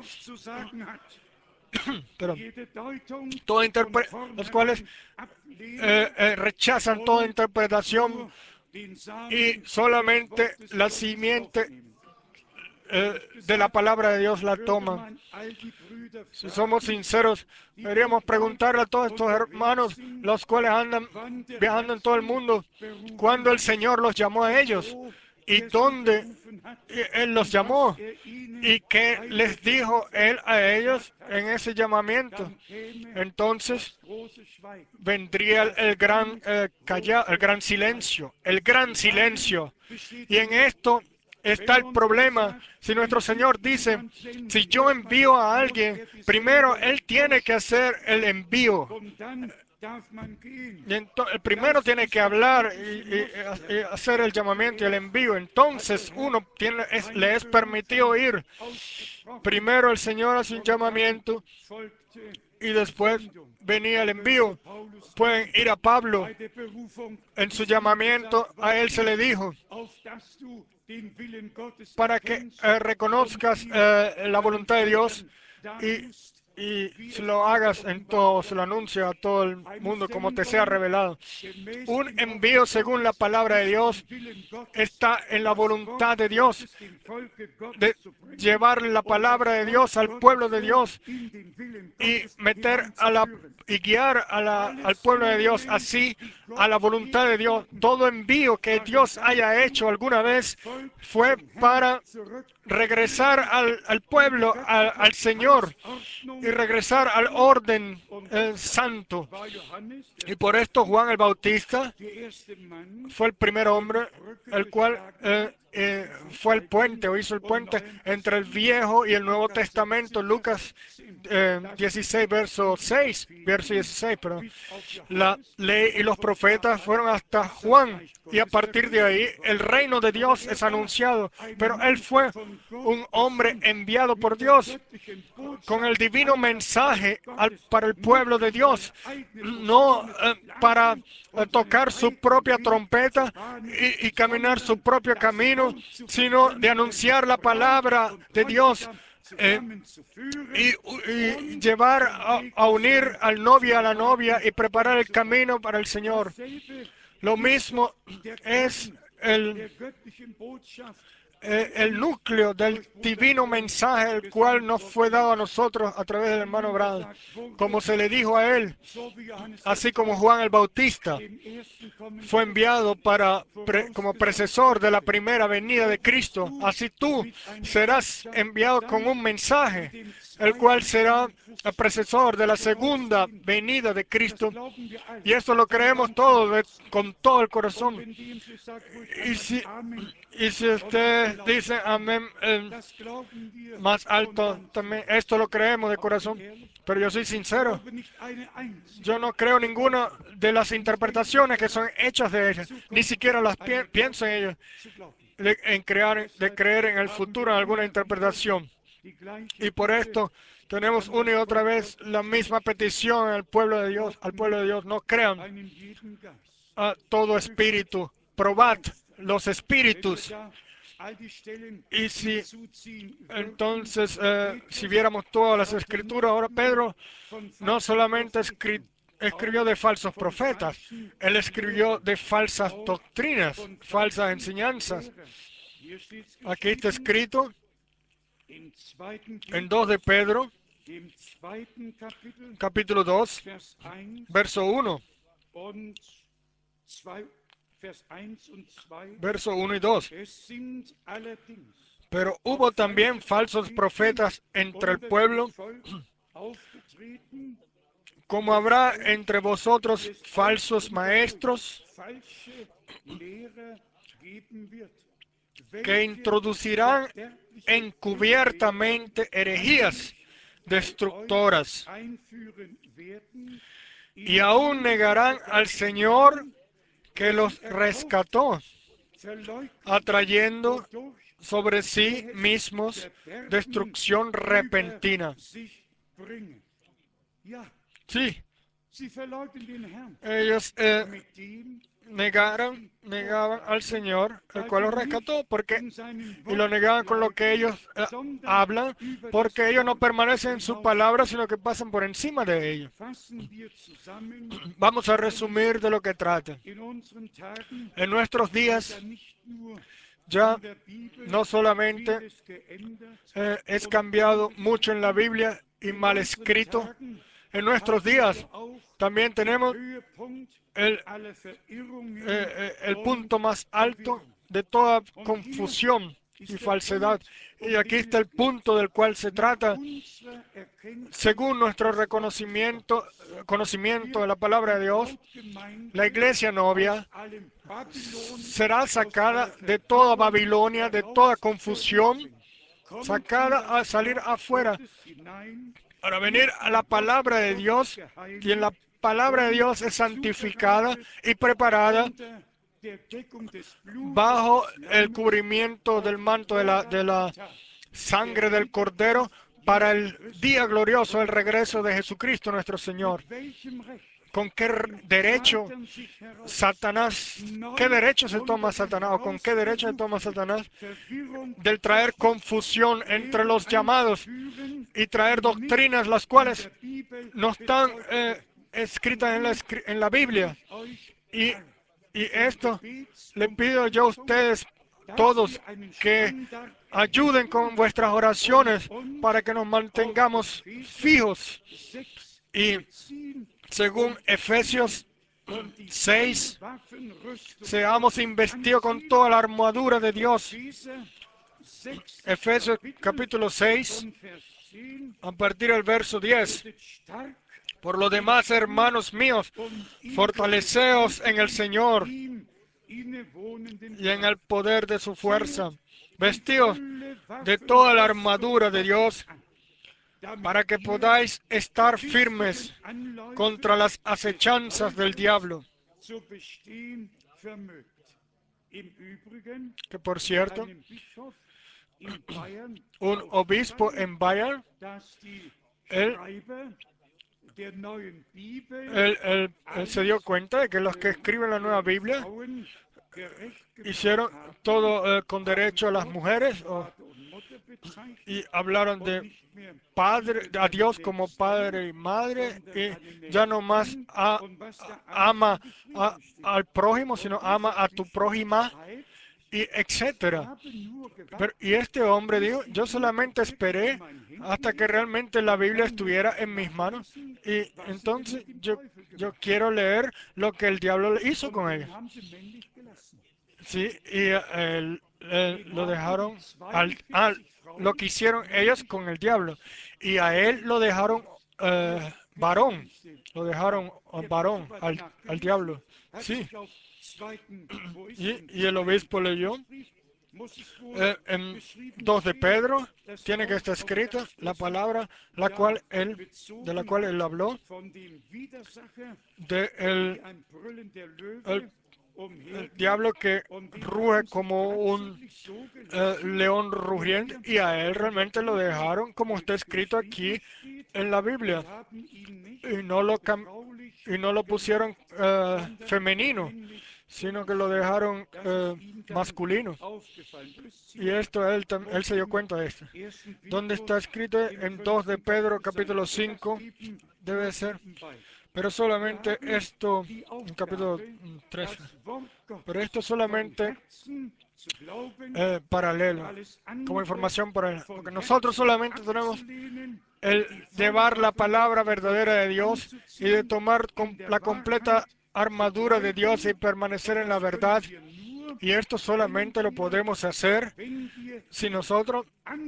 pero toda los cuales eh, eh, rechazan toda interpretación y solamente la simiente Eh, de la palabra de Dios la toman. Si somos sinceros, deberíamos preguntarle a todos estos hermanos, los cuales andan viajando en todo el mundo, cuándo el Señor los llamó a ellos y dónde Él los llamó y qué les dijo Él a ellos en ese llamamiento. Entonces vendría el, el gran eh, callado, el gran silencio, el gran silencio. Y en esto está el problema. Si nuestro Señor dice, si yo envío a alguien, primero Él tiene que hacer el envío. Y entonces, el primero tiene que hablar y, y, y hacer el llamamiento y el envío. Entonces uno tiene, es, le es permitido ir. Primero el Señor hace un llamamiento y después venía el envío. Pueden ir a Pablo. En su llamamiento a él se le dijo, para que eh, reconozcas eh, la voluntad de Dios y, y se lo hagas en todo, se lo anuncia a todo el mundo como te sea revelado. Un envío según la palabra de Dios está en la voluntad de Dios, de llevar la palabra de Dios al pueblo de Dios y meter a la y guiar a la, al pueblo de Dios así a la voluntad de Dios. Todo envío que Dios haya hecho alguna vez fue para regresar al, al pueblo, al, al Señor y regresar al orden eh, santo. Y por esto Juan el Bautista fue el primer hombre el cual eh, eh, fue el puente o hizo el puente entre el Viejo y el Nuevo Testamento. Lucas eh, dieciséis, verso seis, verso dieciséis, pero la ley y los profetas fueron hasta Juan y a partir de ahí el reino de Dios es anunciado, pero él fue un hombre enviado por Dios con el divino mensaje al, para el pueblo de Dios, no eh, para eh, tocar su propia trompeta y, y caminar su propio camino, sino de anunciar la palabra de Dios eh, y, y llevar a, a unir al novio y a la novia y preparar el camino para el Señor. Lo mismo es el Eh, el núcleo del divino mensaje, el cual nos fue dado a nosotros a través del hermano Branham, como se le dijo a él, así como Juan el Bautista fue enviado para pre, como precesor de la primera venida de Cristo, así tú serás enviado con un mensaje, el cual será el precesor de la segunda venida de Cristo. Y eso lo creemos todos de, con todo el corazón. Y si, y si usted ustedes dicen amén eh, Das glauben wir más von alto ganzem también. Herzen. Esto lo creemos de Aber bin corazón. ehrlich, Pero yo soy ich sincero. glaube nicht eine einzige Yo no creo ninguna Deutung, de las die ich denke, interpretaciones que son hechas de ellas. zu Ni Gott siquiera las pi- eine pienso en Deutung ellas. zu glauben. De, en crear, de Deshalb creer en el haben futuro wir en alguna immer wieder interpretación. die gleiche Y por Bitte esto tenemos an una y das otra Volk vez Gottes la zu misma richten. petición al pueblo de Dios, Glaubt al pueblo de nicht Dios. No crean einem jeden Geist. a todo Prüft espíritu. die Probad Geister. los Wenn wir espíritus. da all die Stellen Y si hinzuziehen würden, entonces, eh, si Petrus viéramos todas las schreibt ja escrituras, nicht ahora nur Pedro von no falschen solamente escri- Propheten, escribió auch de falsos von profetas, falschen él escribió Lehrern, de falsas auch doctrinas, von falsas falschen enseñanzas. Lehrern. Hier steht Aquí está geschrieben escrito in zweiten en dos de Petrus, Pedro, dem zweiten Kapitel, capítulo dos, Vers eins verso uno, und zwei, Vers eins und zwei. verso uno y dos. Es sind allerdings Pero auch hubo también falsche falsos Propheten profetas entre el unter dem pueblo, Volk aufgetreten, como dass habrá euch, entre wie vosotros es auch falsos unter euch maestros falsche Lehrer geben wird, que welche introducirán verderbliche Irrlehren encubiertamente herejías heimlich bei euch destructoras einführen werden, y aún indem sie negarán al vergessen Señor wollen, que der sie los erkauft hat, rescató, verleugnen, atrayendo wodurch sobre sí jähes mismos Verderben destrucción über repentina. sich bringen. Ja, Sí, sie verleugnen den Herrn ellos eh, mit dem, was negaron, sie negaban al vortragen, Señor, el weil cual sie los nicht rescató, porque in seinem y lo Wort negaban con lo que bleiben, ellos eh, sondern hablan, über das porque ellos no Wort permanecen en su palabra, hinausgehen. sino que pasan por encima de ellos. Fassen wir zusammen, Vamos a eigentlich resumir de lo que trata. in unseren Tagen En nuestros wird ja días nicht nur ya an der Bibel no solamente vieles geändert eh, es und cambiado mucho en la umgeschrieben, Biblia y in mal unseren escrito. Tagen En nuestros haben días wir auch también den tenemos Höhepunkt el, aller eh, Verirrungen eh, el und punto más alto Verwirrung. de toda Und hier confusión y ist der falsedad. Punkt, Y um aquí den está es el geht. punto del cual se Nach trata unserer Erkenntnis según nuestro des Wortes reconocimiento, Gottes conocimiento wird de la palabra die de Dios, la Brautgemeinde iglesia aus novia allem Babylon, será aus sacada aller de toda Verwirrung Babilonia, de toda confusión, herausgerissen, kommen an sacada a das salir Wort afuera Gottes hinein, para venir wird a la im palabra Worte de Gottes Dios, y en la geheiligt palabra de und Dios es santificada zubereitet y preparada unter der Deckung des Blutes bajo des el Lammes cubrimiento auf del manto de la, de vorrangig la Tag sangre der del Cordero Wiederkunft para Jesu el día Christi, glorioso, el unseres regreso de Herrn. Jesucristo nuestro Señor. Mit welchem Recht ¿Con qué r- nimmt derecho Satan sich heraus, Satanás, qué neu derecho se toma unter den Satanás o con qué derecho se toma Herausgerufenen Satanás Verwirrung del zu traer stiften, confusión entre Lehren los llamados einzuführen, y traer die nicht doctrinas las in der cuales Bibel no están bezeugt eh, werden? Und escritas en la, nun escri- en la will Biblia? ich euch Y, alle y um esto le pido yo a Gebetsunterstützung, ustedes dass todos wir einen que Standard ayuden errichten con vuestras und oraciones para uns que nos auf mantengamos Epheser fijos sechs y beziehen según und Efesios und die volle seis Waffenrüstung seamos Gottes investidos con anziehen. toda la armadura de Dios. Epheser sechstes Efesios Kapitel capítulo seis, von Vers zehn. a partir del verso diez. Werdet stark Por lo im demás, Herrn hermanos míos, und in der fortaleceos en el gewaltigen, Señor ihm innewohnenden y en Kraft. el poder de su fuerza, Ziehet die vestidos volle de toda la Waffenrüstung armadura de Gottes Dios, an, damit para que ihr podáis estar die listigen firmes contra Anläufe las des acechanzas del Teufels diablo. zu bestehen vermögt. Im Übrigen Que por mit cierto, einem Bischof in Bayern un obispo auffallen, en Bayern, dass die él, Schreiber der neuen Bibel él- él- él se dio alles cuenta de que los que äh, escriben la nueva den Biblia Frauen gerecht gemacht hicieron haben, todo eh, con haben derecho a las Gott mujeres o- Vater und Mutter y bezeichnet hablaron und de nicht mehr padre, Liebe a seines Dios como Nächsten, padre y madre, sondern y einen ya no más Nächsten a- und was da a- alles so ama a- geschrieben steht. al prójimo, Und sino ama dieser a tu Bischof prójima, schreibt, y ich etcétera. habe nur Pero, gewartet, y este hombre bis dijo, die yo Bibel solamente wirklich in esperé meinen Händen hasta que ist realmente la und Biblia dann möchte estuviera ich en mis manos. nachlesen, Y was sie denn entonces mit dem yo, Teufel yo gemacht quiero haben. leer lo que el diablo le hizo Und con den ella. haben sie männlich gelassen. Sí, y eh, el- el- Den lo haben die dejaron al, al- zweiundvierzig lo que Frauen hicieron ellas männlich con el diablo. Y a él lo und dejaron der eh, varón, Päpstlichste, lo ja, dejaron eh, der varón Bischof hat al, al nachgelesen, diablo. hat Sí, sich auf zweiten, wo ist y, denn y el zweiten obispo leyó Petrusbrief, Eh, en dos de Pedro tiene que estar escrito la palabra la cual él, de la cual él habló, de el, el, el diablo que ruge como un eh, león rugiente, y a él realmente lo dejaron como está escrito aquí en la Biblia, y no lo, cam- y no lo pusieron eh, femenino, sino que lo dejaron eh, masculino. Y esto él, tam- él se dio cuenta de esto. Donde está escrito en dos de Pedro capítulo cinco, debe ser, pero solamente esto, en capítulo tres, pero esto solamente eh, paralelo, como información paralela, porque nosotros solamente tenemos el llevar la palabra verdadera de Dios y de tomar com- la completa armadura de Dios y permanecer en la verdad. Y esto solamente lo podemos hacer si nosotros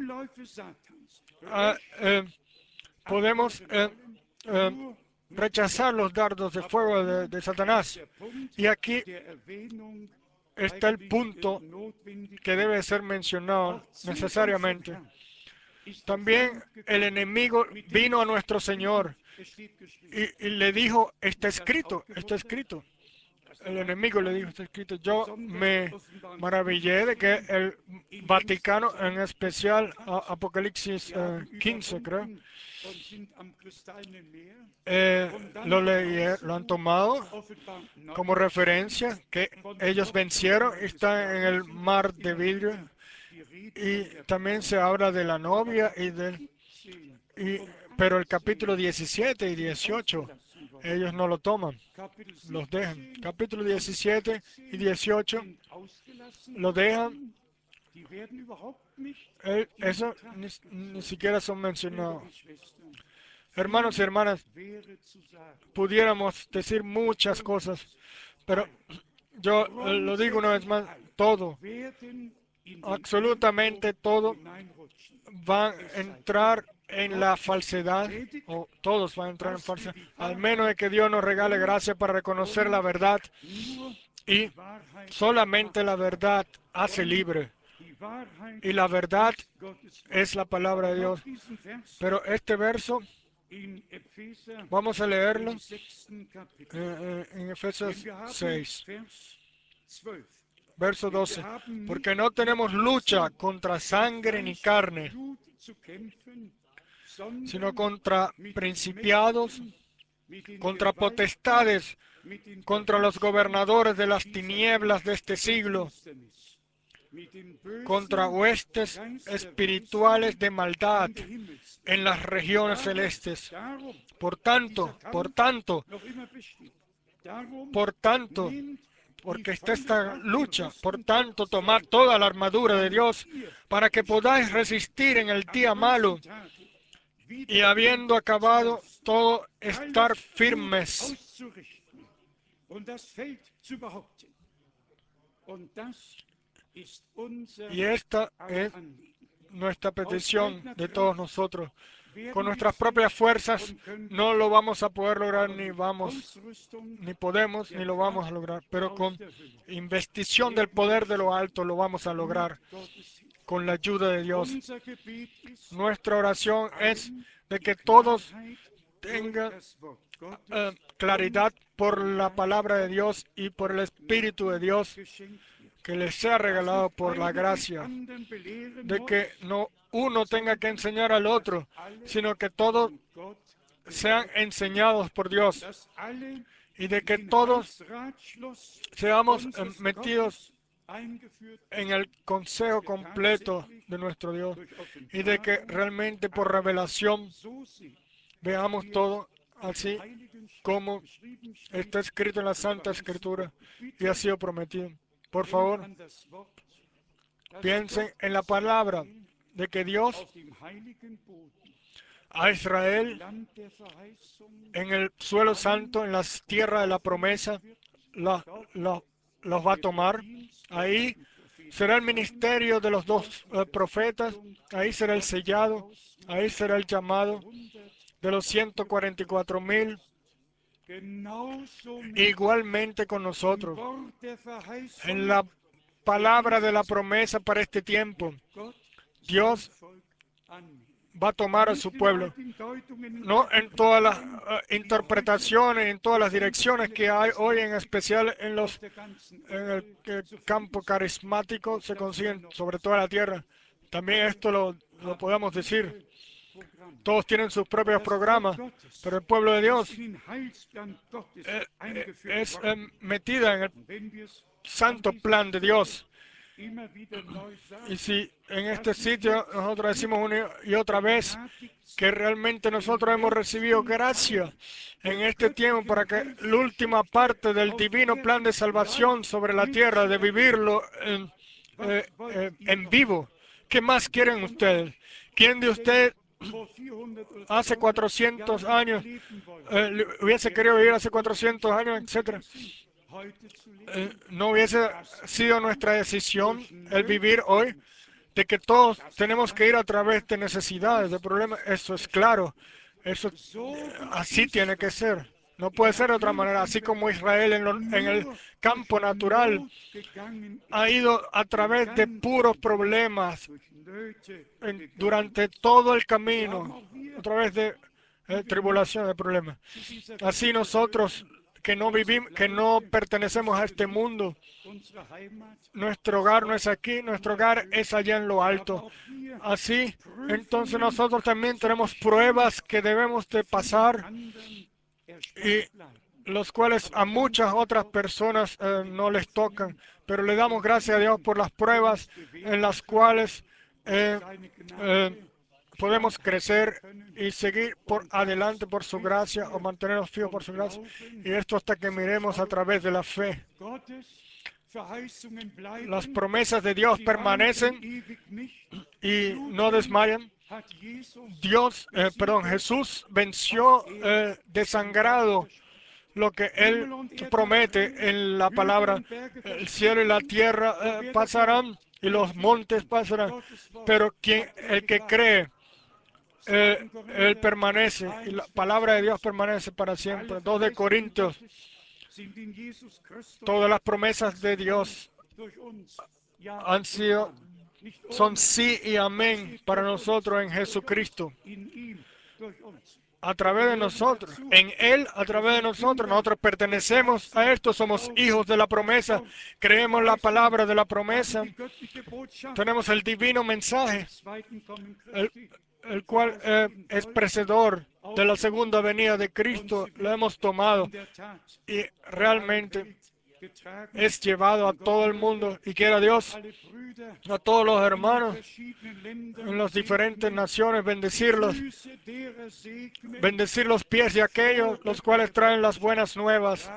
ah, eh, podemos eh, eh, rechazar los dardos de fuego de, de Satanás. Y aquí está el punto que debe ser mencionado necesariamente. También el enemigo vino a nuestro Señor y, y le dijo, está escrito, está escrito. El enemigo le dijo, está escrito. Yo me maravillé de que el Vaticano, en especial a- Apocalipsis eh, quince, creo, eh, lo, leí- lo han tomado como referencia, que ellos vencieron y están en el mar de vidrio. Y también se habla de la novia y del... Y, pero el capítulo diecisiete y dieciocho, ellos no lo toman, los dejan. Capítulo diecisiete y dieciocho lo dejan. Eh, eso ni, ni siquiera son mencionados. Hermanos y hermanas, pudiéramos decir muchas cosas, pero yo eh, lo digo una vez más, todo, absolutamente todo van a entrar en la falsedad, o todos van a entrar en falsedad, al menos de que Dios nos regale gracia para reconocer la verdad, y solamente la verdad hace libre, y la verdad es la palabra de Dios. Pero este verso, vamos a leerlo eh, eh, en Efesios seis, verso doce, porque no tenemos lucha contra sangre ni carne, sino contra principados, contra potestades, contra los gobernadores de las tinieblas de este siglo, contra huestes espirituales de maldad en las regiones celestes. Por tanto, por tanto, por tanto, porque está esta lucha, por tanto, tomad toda la armadura de Dios para que podáis resistir en el día malo, y habiendo acabado todo, estar firmes. Y esta es nuestra petición de todos nosotros. Con nuestras propias fuerzas no lo vamos a poder lograr, ni vamos, ni podemos, ni lo vamos a lograr. Pero con investición del poder de lo alto lo vamos a lograr con la ayuda de Dios. Nuestra oración es de que todos tengan eh, claridad por la palabra de Dios y por el Espíritu de Dios que les sea regalado por la gracia, de que no uno tenga que enseñar al otro, sino que todos sean enseñados por Dios, y de que todos seamos eh, metidos en el consejo completo de nuestro Dios, y de que realmente por revelación veamos todo así como está escrito en la Santa Escritura y ha sido prometido. Por favor, piensen en la palabra de que Dios a Israel en el suelo santo, en la tierra de la promesa, la- la- los va a tomar. Ahí será el ministerio de los dos eh, profetas, ahí será el sellado, ahí será el llamado de los ciento cuarenta y cuatro mil. Igualmente con nosotros, en la palabra de la promesa para este tiempo. Dios va a tomar a su pueblo, no en todas las uh, interpretaciones, en todas las direcciones que hay hoy, en especial en los en el, el campo carismático, se consiguen sobre toda la tierra. También esto lo, lo podemos decir. Todos tienen sus propios programas, pero el pueblo de Dios eh, eh, es eh, metida en el santo plan de Dios. Y si en este sitio nosotros decimos una y otra vez que realmente nosotros hemos recibido gracia en este tiempo para que la última parte del divino plan de salvación sobre la tierra, de vivirlo en, eh, eh, en vivo. ¿Qué más quieren ustedes? ¿Quién de ustedes hace cuatrocientos años eh, hubiese querido vivir hace cuatrocientos años, etcétera? Eh, no hubiese sido nuestra decisión el vivir hoy, de que todos tenemos que ir a través de necesidades, de problemas. Eso es claro. Eso eh, así tiene que ser. No puede ser de otra manera. Así como Israel en, lo, en el campo natural ha ido a través de puros problemas en, durante todo el camino, a través de eh, tribulación, de problemas. Así nosotros que no vivimos, que no pertenecemos a este mundo, nuestro hogar no es aquí, nuestro hogar es allá en lo alto. Así, entonces nosotros también tenemos pruebas que debemos de pasar y los cuales a muchas otras personas eh, no les tocan. Pero le damos gracias a Dios por las pruebas en las cuales eh, eh, podemos crecer y seguir por adelante por su gracia o mantenernos fijos por su gracia. Y esto hasta que miremos a través de la fe. Las promesas de Dios permanecen y no desmayan. Dios, eh, perdón, Jesús venció eh, desangrado lo que Él promete en la palabra. El cielo y la tierra eh, pasarán y los montes pasarán, pero quien, el que cree, eh, Él permanece y la palabra de Dios permanece para siempre. dos de Corintios, todas las promesas de Dios han sido, son sí y amén para nosotros en Jesucristo. A través de nosotros, en Él, a través de nosotros, nosotros pertenecemos a esto, somos hijos de la promesa, creemos la palabra de la promesa, tenemos el divino mensaje, el, el cual eh, es precedor de la segunda venida de Cristo, lo hemos tomado y realmente es llevado a todo el mundo y quiera Dios a todos los hermanos en las diferentes naciones, bendecirlos, bendecir los pies de aquellos los cuales traen las buenas nuevas.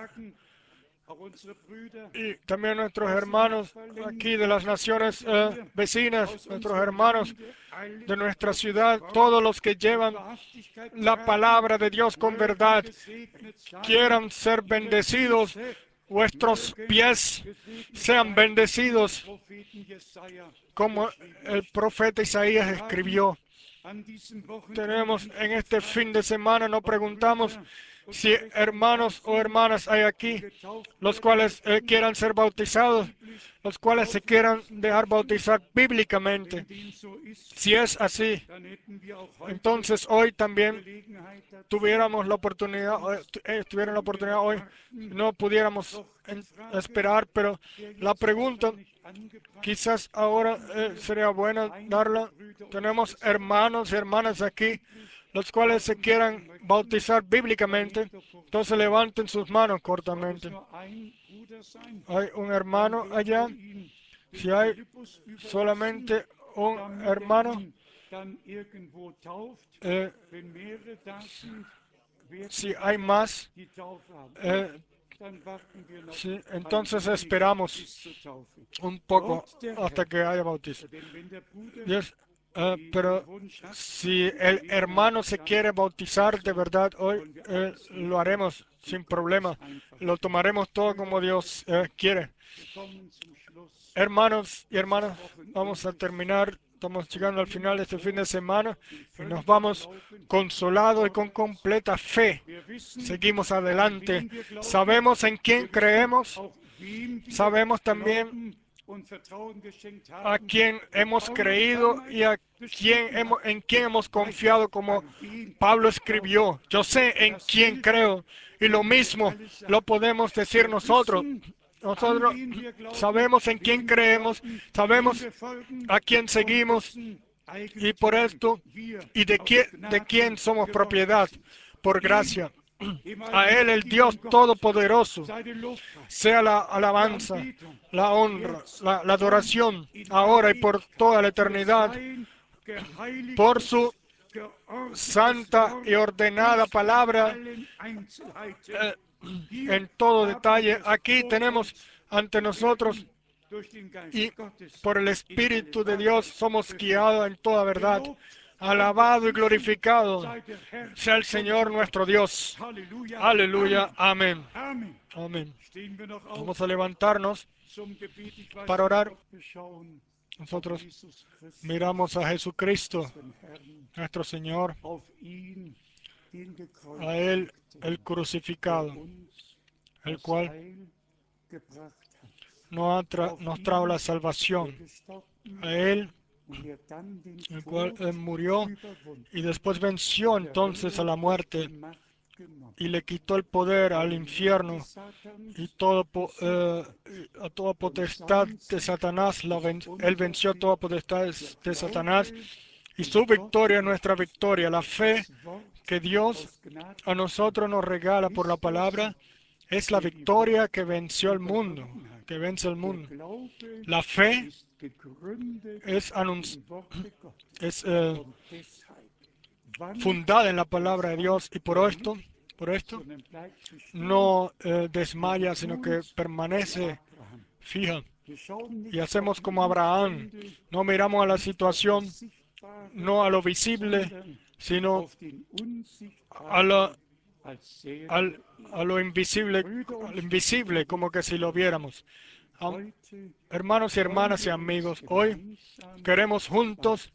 Y también nuestros hermanos aquí de las naciones eh, vecinas, nuestros hermanos de nuestra ciudad, todos los que llevan la palabra de Dios con verdad, quieran ser bendecidos, vuestros pies sean bendecidos, como el profeta Isaías escribió. Tenemos en este fin de semana, nos preguntamos si hermanos o hermanas hay aquí, los cuales eh, quieran ser bautizados, los cuales se quieran dejar bautizar bíblicamente. Si es así, entonces hoy también tuviéramos la oportunidad, eh, tuvieran la oportunidad hoy, no pudiéramos en, esperar, pero la pregunta quizás ahora eh, sería buena darla. Tenemos hermanos y hermanas aquí, los cuales se quieran bautizar bíblicamente, entonces levanten sus manos cortamente. Hay un hermano allá. Si hay solamente un hermano, eh, si hay más, eh, sí, entonces esperamos un poco hasta que haya bautismo. Yes. Uh, pero si el hermano se quiere bautizar de verdad hoy, eh, lo haremos sin problema. Lo tomaremos todo como Dios eh, quiere. Hermanos y hermanas, vamos a terminar. Estamos llegando al final de este fin de semana y nos vamos consolados y con completa fe. Seguimos adelante. Sabemos en quién creemos. Sabemos también a quien hemos creído y a quien hemos, en quien hemos confiado, como Pablo escribió. Yo sé en quién creo, y lo mismo lo podemos decir nosotros. Nosotros sabemos en quién creemos, sabemos a quién seguimos, y por esto, y de quién, de quién somos propiedad, por gracia. A Él, el Dios Todopoderoso, sea la alabanza, la honra, la, la adoración, ahora y por toda la eternidad, por su santa y ordenada palabra, eh, en todo detalle. Aquí tenemos ante nosotros, y por el Espíritu de Dios somos guiados en toda verdad. Alabado y glorificado sea el Señor nuestro Dios. Aleluya. Amén. Amén. Vamos a levantarnos para orar. Nosotros miramos a Jesucristo, nuestro Señor, a Él, el crucificado, el cual nos, tra nos trajo la salvación. A Él, el cual eh, murió y después venció entonces a la muerte y le quitó el poder al infierno y todo, eh, a toda potestad de Satanás. La ven él venció toda potestad de Satanás, y su victoria es nuestra victoria. La fe que Dios a nosotros nos regala por la palabra es la victoria que venció el mundo, que vence el mundo. La fe es, es eh, fundada en la palabra de Dios, y por esto, por esto no eh, desmaya, sino que permanece fija. Y hacemos como Abraham, no miramos a la situación, no a lo visible, sino a lo, al, a lo invisible, al invisible, como que si lo viéramos. Um, hermanos y hermanas y amigos, hoy queremos juntos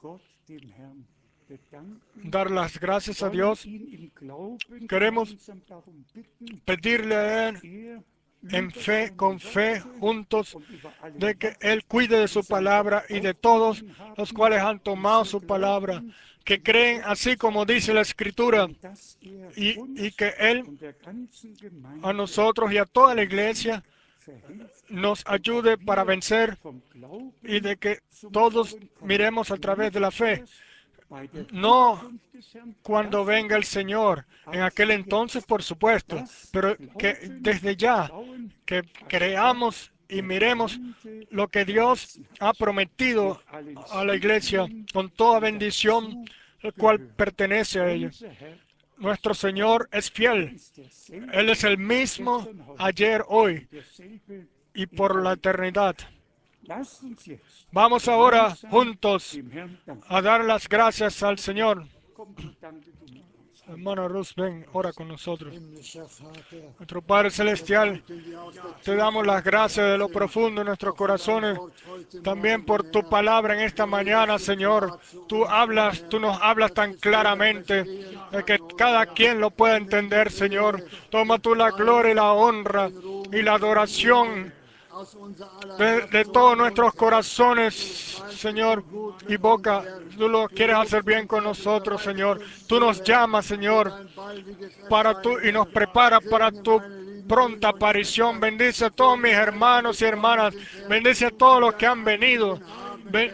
dar las gracias a Dios. Queremos pedirle a Él en fe, con fe, juntos, de que Él cuide de su palabra y de todos los cuales han tomado su palabra, que creen así como dice la Escritura, y, y que Él a nosotros y a toda la iglesia nos ayude para vencer, y de que todos miremos a través de la fe, no cuando venga el Señor, en aquel entonces por supuesto, pero que desde ya, que creamos y miremos lo que Dios ha prometido a la iglesia con toda bendición, el cual pertenece a ella. Nuestro Señor es fiel. Él es el mismo ayer, hoy y por la eternidad. Vamos ahora juntos a dar las gracias al Señor. Hermano Rus, ven, ora con nosotros. Nuestro Padre Celestial, te damos las gracias de lo profundo de nuestros corazones, también por tu palabra en esta mañana, Señor. Tú hablas, tú nos hablas tan claramente de que cada quien lo pueda entender, Señor. Toma tú la gloria y la honra y la adoración de, de todos nuestros corazones, Señor, y boca. Tú lo quieres hacer bien con nosotros, Señor. Tú nos llamas, Señor, para tú y nos prepara para tu pronta aparición. Bendice a todos mis hermanos y hermanas. Bendice a todos los que han venido. Ben,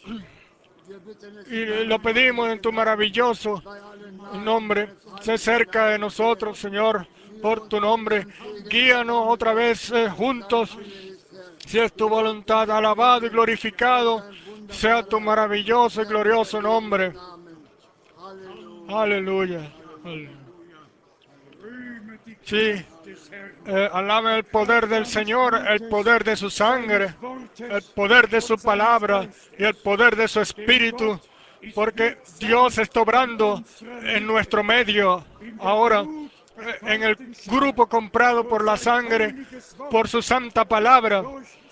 y, y lo pedimos en tu maravilloso nombre. Sé cerca de nosotros, Señor, por tu nombre. Guíanos otra vez eh, juntos. Si es tu voluntad, alabado y glorificado sea tu maravilloso y glorioso nombre. Aleluya. Aleluya. Sí, eh, alaben el poder del Señor, el poder de su sangre, el poder de su palabra y el poder de su espíritu, porque Dios está obrando en nuestro medio ahora, en el grupo comprado por la sangre, por su santa palabra,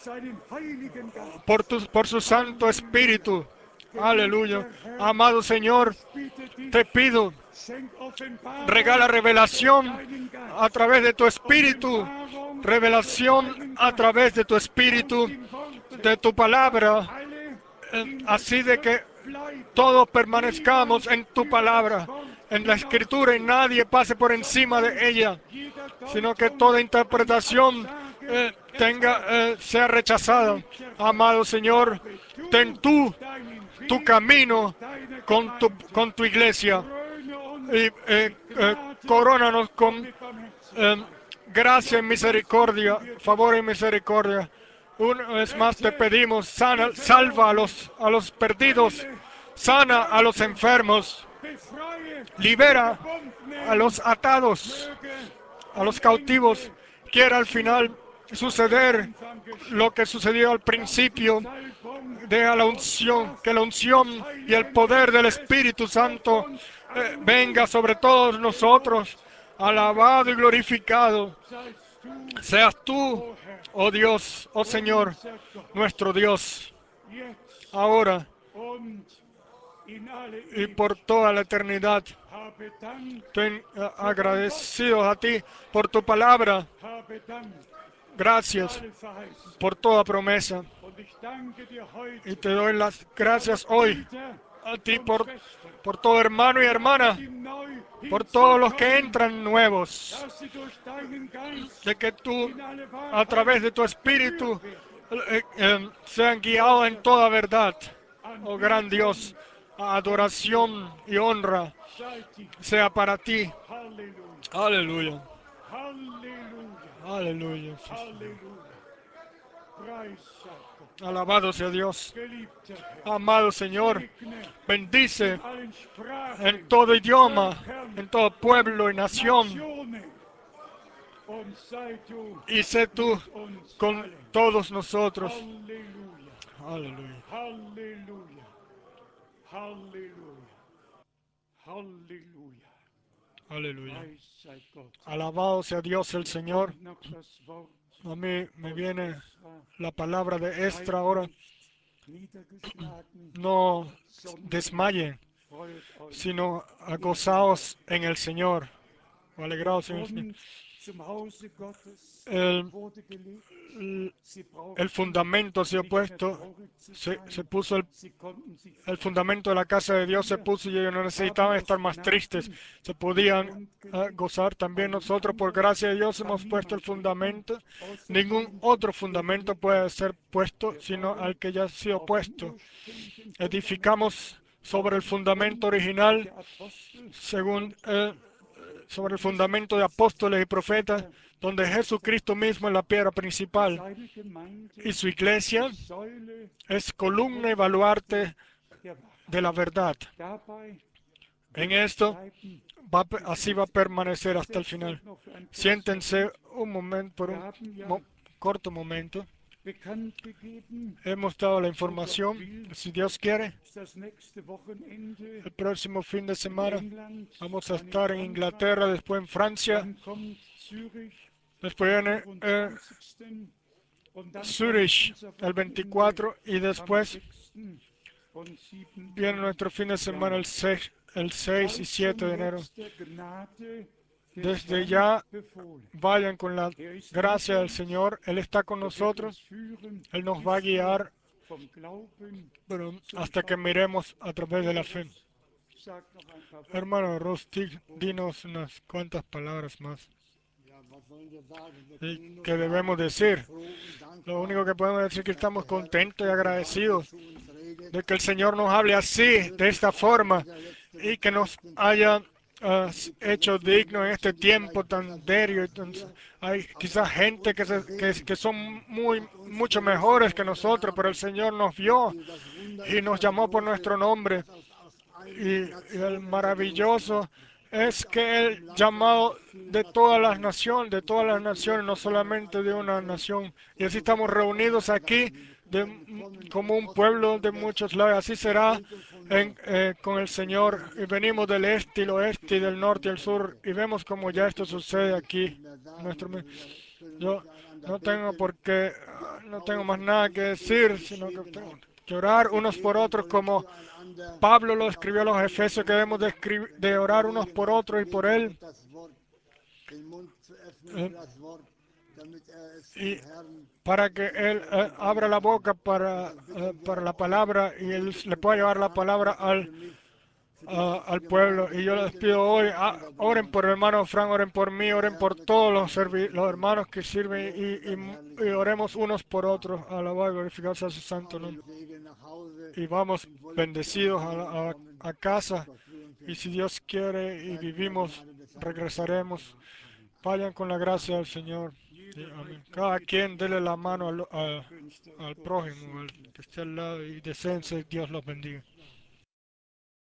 por, tu, por su santo espíritu. Aleluya. Amado Señor, te pido, regala revelación a través de tu espíritu, revelación a través de tu espíritu, de tu palabra, eh, así de que todos permanezcamos en tu palabra, en la escritura, y nadie pase por encima de ella, sino que toda interpretación eh, tenga, eh, sea rechazada. Amado Señor, ten tú tu camino con tu, con tu iglesia y eh, eh, corónanos con eh, gracia y misericordia, favor y misericordia. Una vez más te pedimos, sana, salva a los, a los perdidos, sana a los enfermos, libera a los atados, a los cautivos. Quiera al final suceder lo que sucedió al principio, de la unción, que la unción y el poder del Espíritu Santo eh, venga sobre todos nosotros. Alabado y glorificado seas tú, oh Dios, oh Señor, nuestro Dios, ahora y por toda la eternidad. Estoy agradecido a ti por tu palabra. Gracias por toda promesa. Y te doy las gracias hoy a ti por, por todo hermano y hermana, por todos los que entran nuevos, de que tú a través de tu Espíritu eh, eh, sean guiados en toda verdad. Oh gran Dios, adoración y honra sea para ti. Aleluya. Aleluya. Alabado sea Dios. Amado Señor, bendice en todo idioma, en todo pueblo y nación. Y sé tú con todos nosotros. Aleluya. Halleluja. Halleluja. Halleluja. Aleluya. Preis sei Gott. Alabado sea Dios el Mir Señor. kommt noch das Wort A mí me aus viene Esra. la palabra de Estra Seid ahora. nicht niedergeschlagen, No sondern desmayen, freut euch sino in dem gozaos Herrn. en el Señor. O Der alegraos en el Señor. Grund zum Hause Gottes El, wurde gelegt. el, Sie el brauchten fundamento se ha nicht mehr puesto, traurig zu se, se sein. puso el, Sie konnten sich el freuen. fundamento de la casa de Auch Dios se wir puso y ellos no haben necesitaban estar aus más tristes. Gnaden Se den podían Grund ah, gelegt. gozar también An den nosotros. Por anderen gracia de Dios kann hemos puesto el niemand legen, fundamento. außer Ningún dem, otro der fundamento gelegt puede hat. ser puesto Wir sino al bauen que ya ha sido auf dem puesto. ursprünglichen Fundament, Edificamos auf sobre el dem fundamento Grund original, der Apostel según und eh, Propheten. sobre el Und Jesus fundamento de ist apóstoles y profetas, der donde Jesucristo mismo es Gründungsfels la piedra und principal seine Gemeinde y su die iglesia Säule es und columna y Grundfeste baluarte der Wahrheit. de la verdad. Dabei En wird sie esto, bleiben va, a- bis así va a ans Ende. permanecer hasta el Setzt final. euch noch für einen kurzen Siéntense Moment. un momento, por Wir un haben ja mo- corto momento. bekannt gegeben, Hemos dado la so Gott información, will, si Dios quiere, das nächste Wochenende el próximo fin de in semana England, vamos a dann in estar en Frankreich, Inglaterra, después en Francia, dann kommt Zürich después am viene eh, fünfundzwanzigsten und dann kommt Zurich unser el Wochenende veinticuatro y am después sechsten und viene siebten nuestro fin de semana el Januar. seis, el seis y Seid siete schon de enero. jetzt der Gnade des Desde Herrn ya befohlen. vayan con la Er ist mit gracia del uns, Señor. Él está con er wird uns nosotros. führen, Él nos va a bis wir guiar, vom Glauben pero zum hasta que Scheitern kommen. miremos a través de la Bruder fe. Russ, sag noch ein paar Worte. Hermano Rustig, dinos unas cuantas palabras más. ¿Y qué debemos decir? Lo único que podemos decir es que estamos contentos y agradecidos de que el Señor nos hable así, de esta forma, y que nos haya uh, hecho dignos en este tiempo tan serio. Hay quizás gente que, se, que, que son muy, mucho mejores que nosotros, pero el Señor nos vio y nos llamó por nuestro nombre. Y, y el maravilloso es que el llamado de todas las naciones, de todas las naciones, no solamente de una nación. Y así estamos reunidos aquí de, como un pueblo de muchos lados. Así será en, eh, con el Señor. Y venimos del este y el oeste y del norte y el sur. Y vemos como ya esto sucede aquí. En nuestro, yo no tengo por qué, no tengo más nada que decir, sino que tengo que orar unos por otros como Pablo lo escribió a los Efesios, que debemos de, de orar unos por otros y por él. Eh, y para que Él eh, abra la boca para, eh, para la palabra y Él le pueda llevar la palabra al, a- al pueblo. Y yo les pido hoy, ah, oren por el hermano Frank, oren por mí, oren por todos los, servi- los hermanos que sirven y, y- y oremos unos por otros. Alabar y glorificar sea su santo nombre. Y vamos bendecidos a, a- a casa. Y si Dios quiere y vivimos, regresaremos. Vayan con la gracia del Señor. Y amén. Cada quien dele la mano al, al, al prójimo, al que esté al lado y deseense, Dios los bendiga.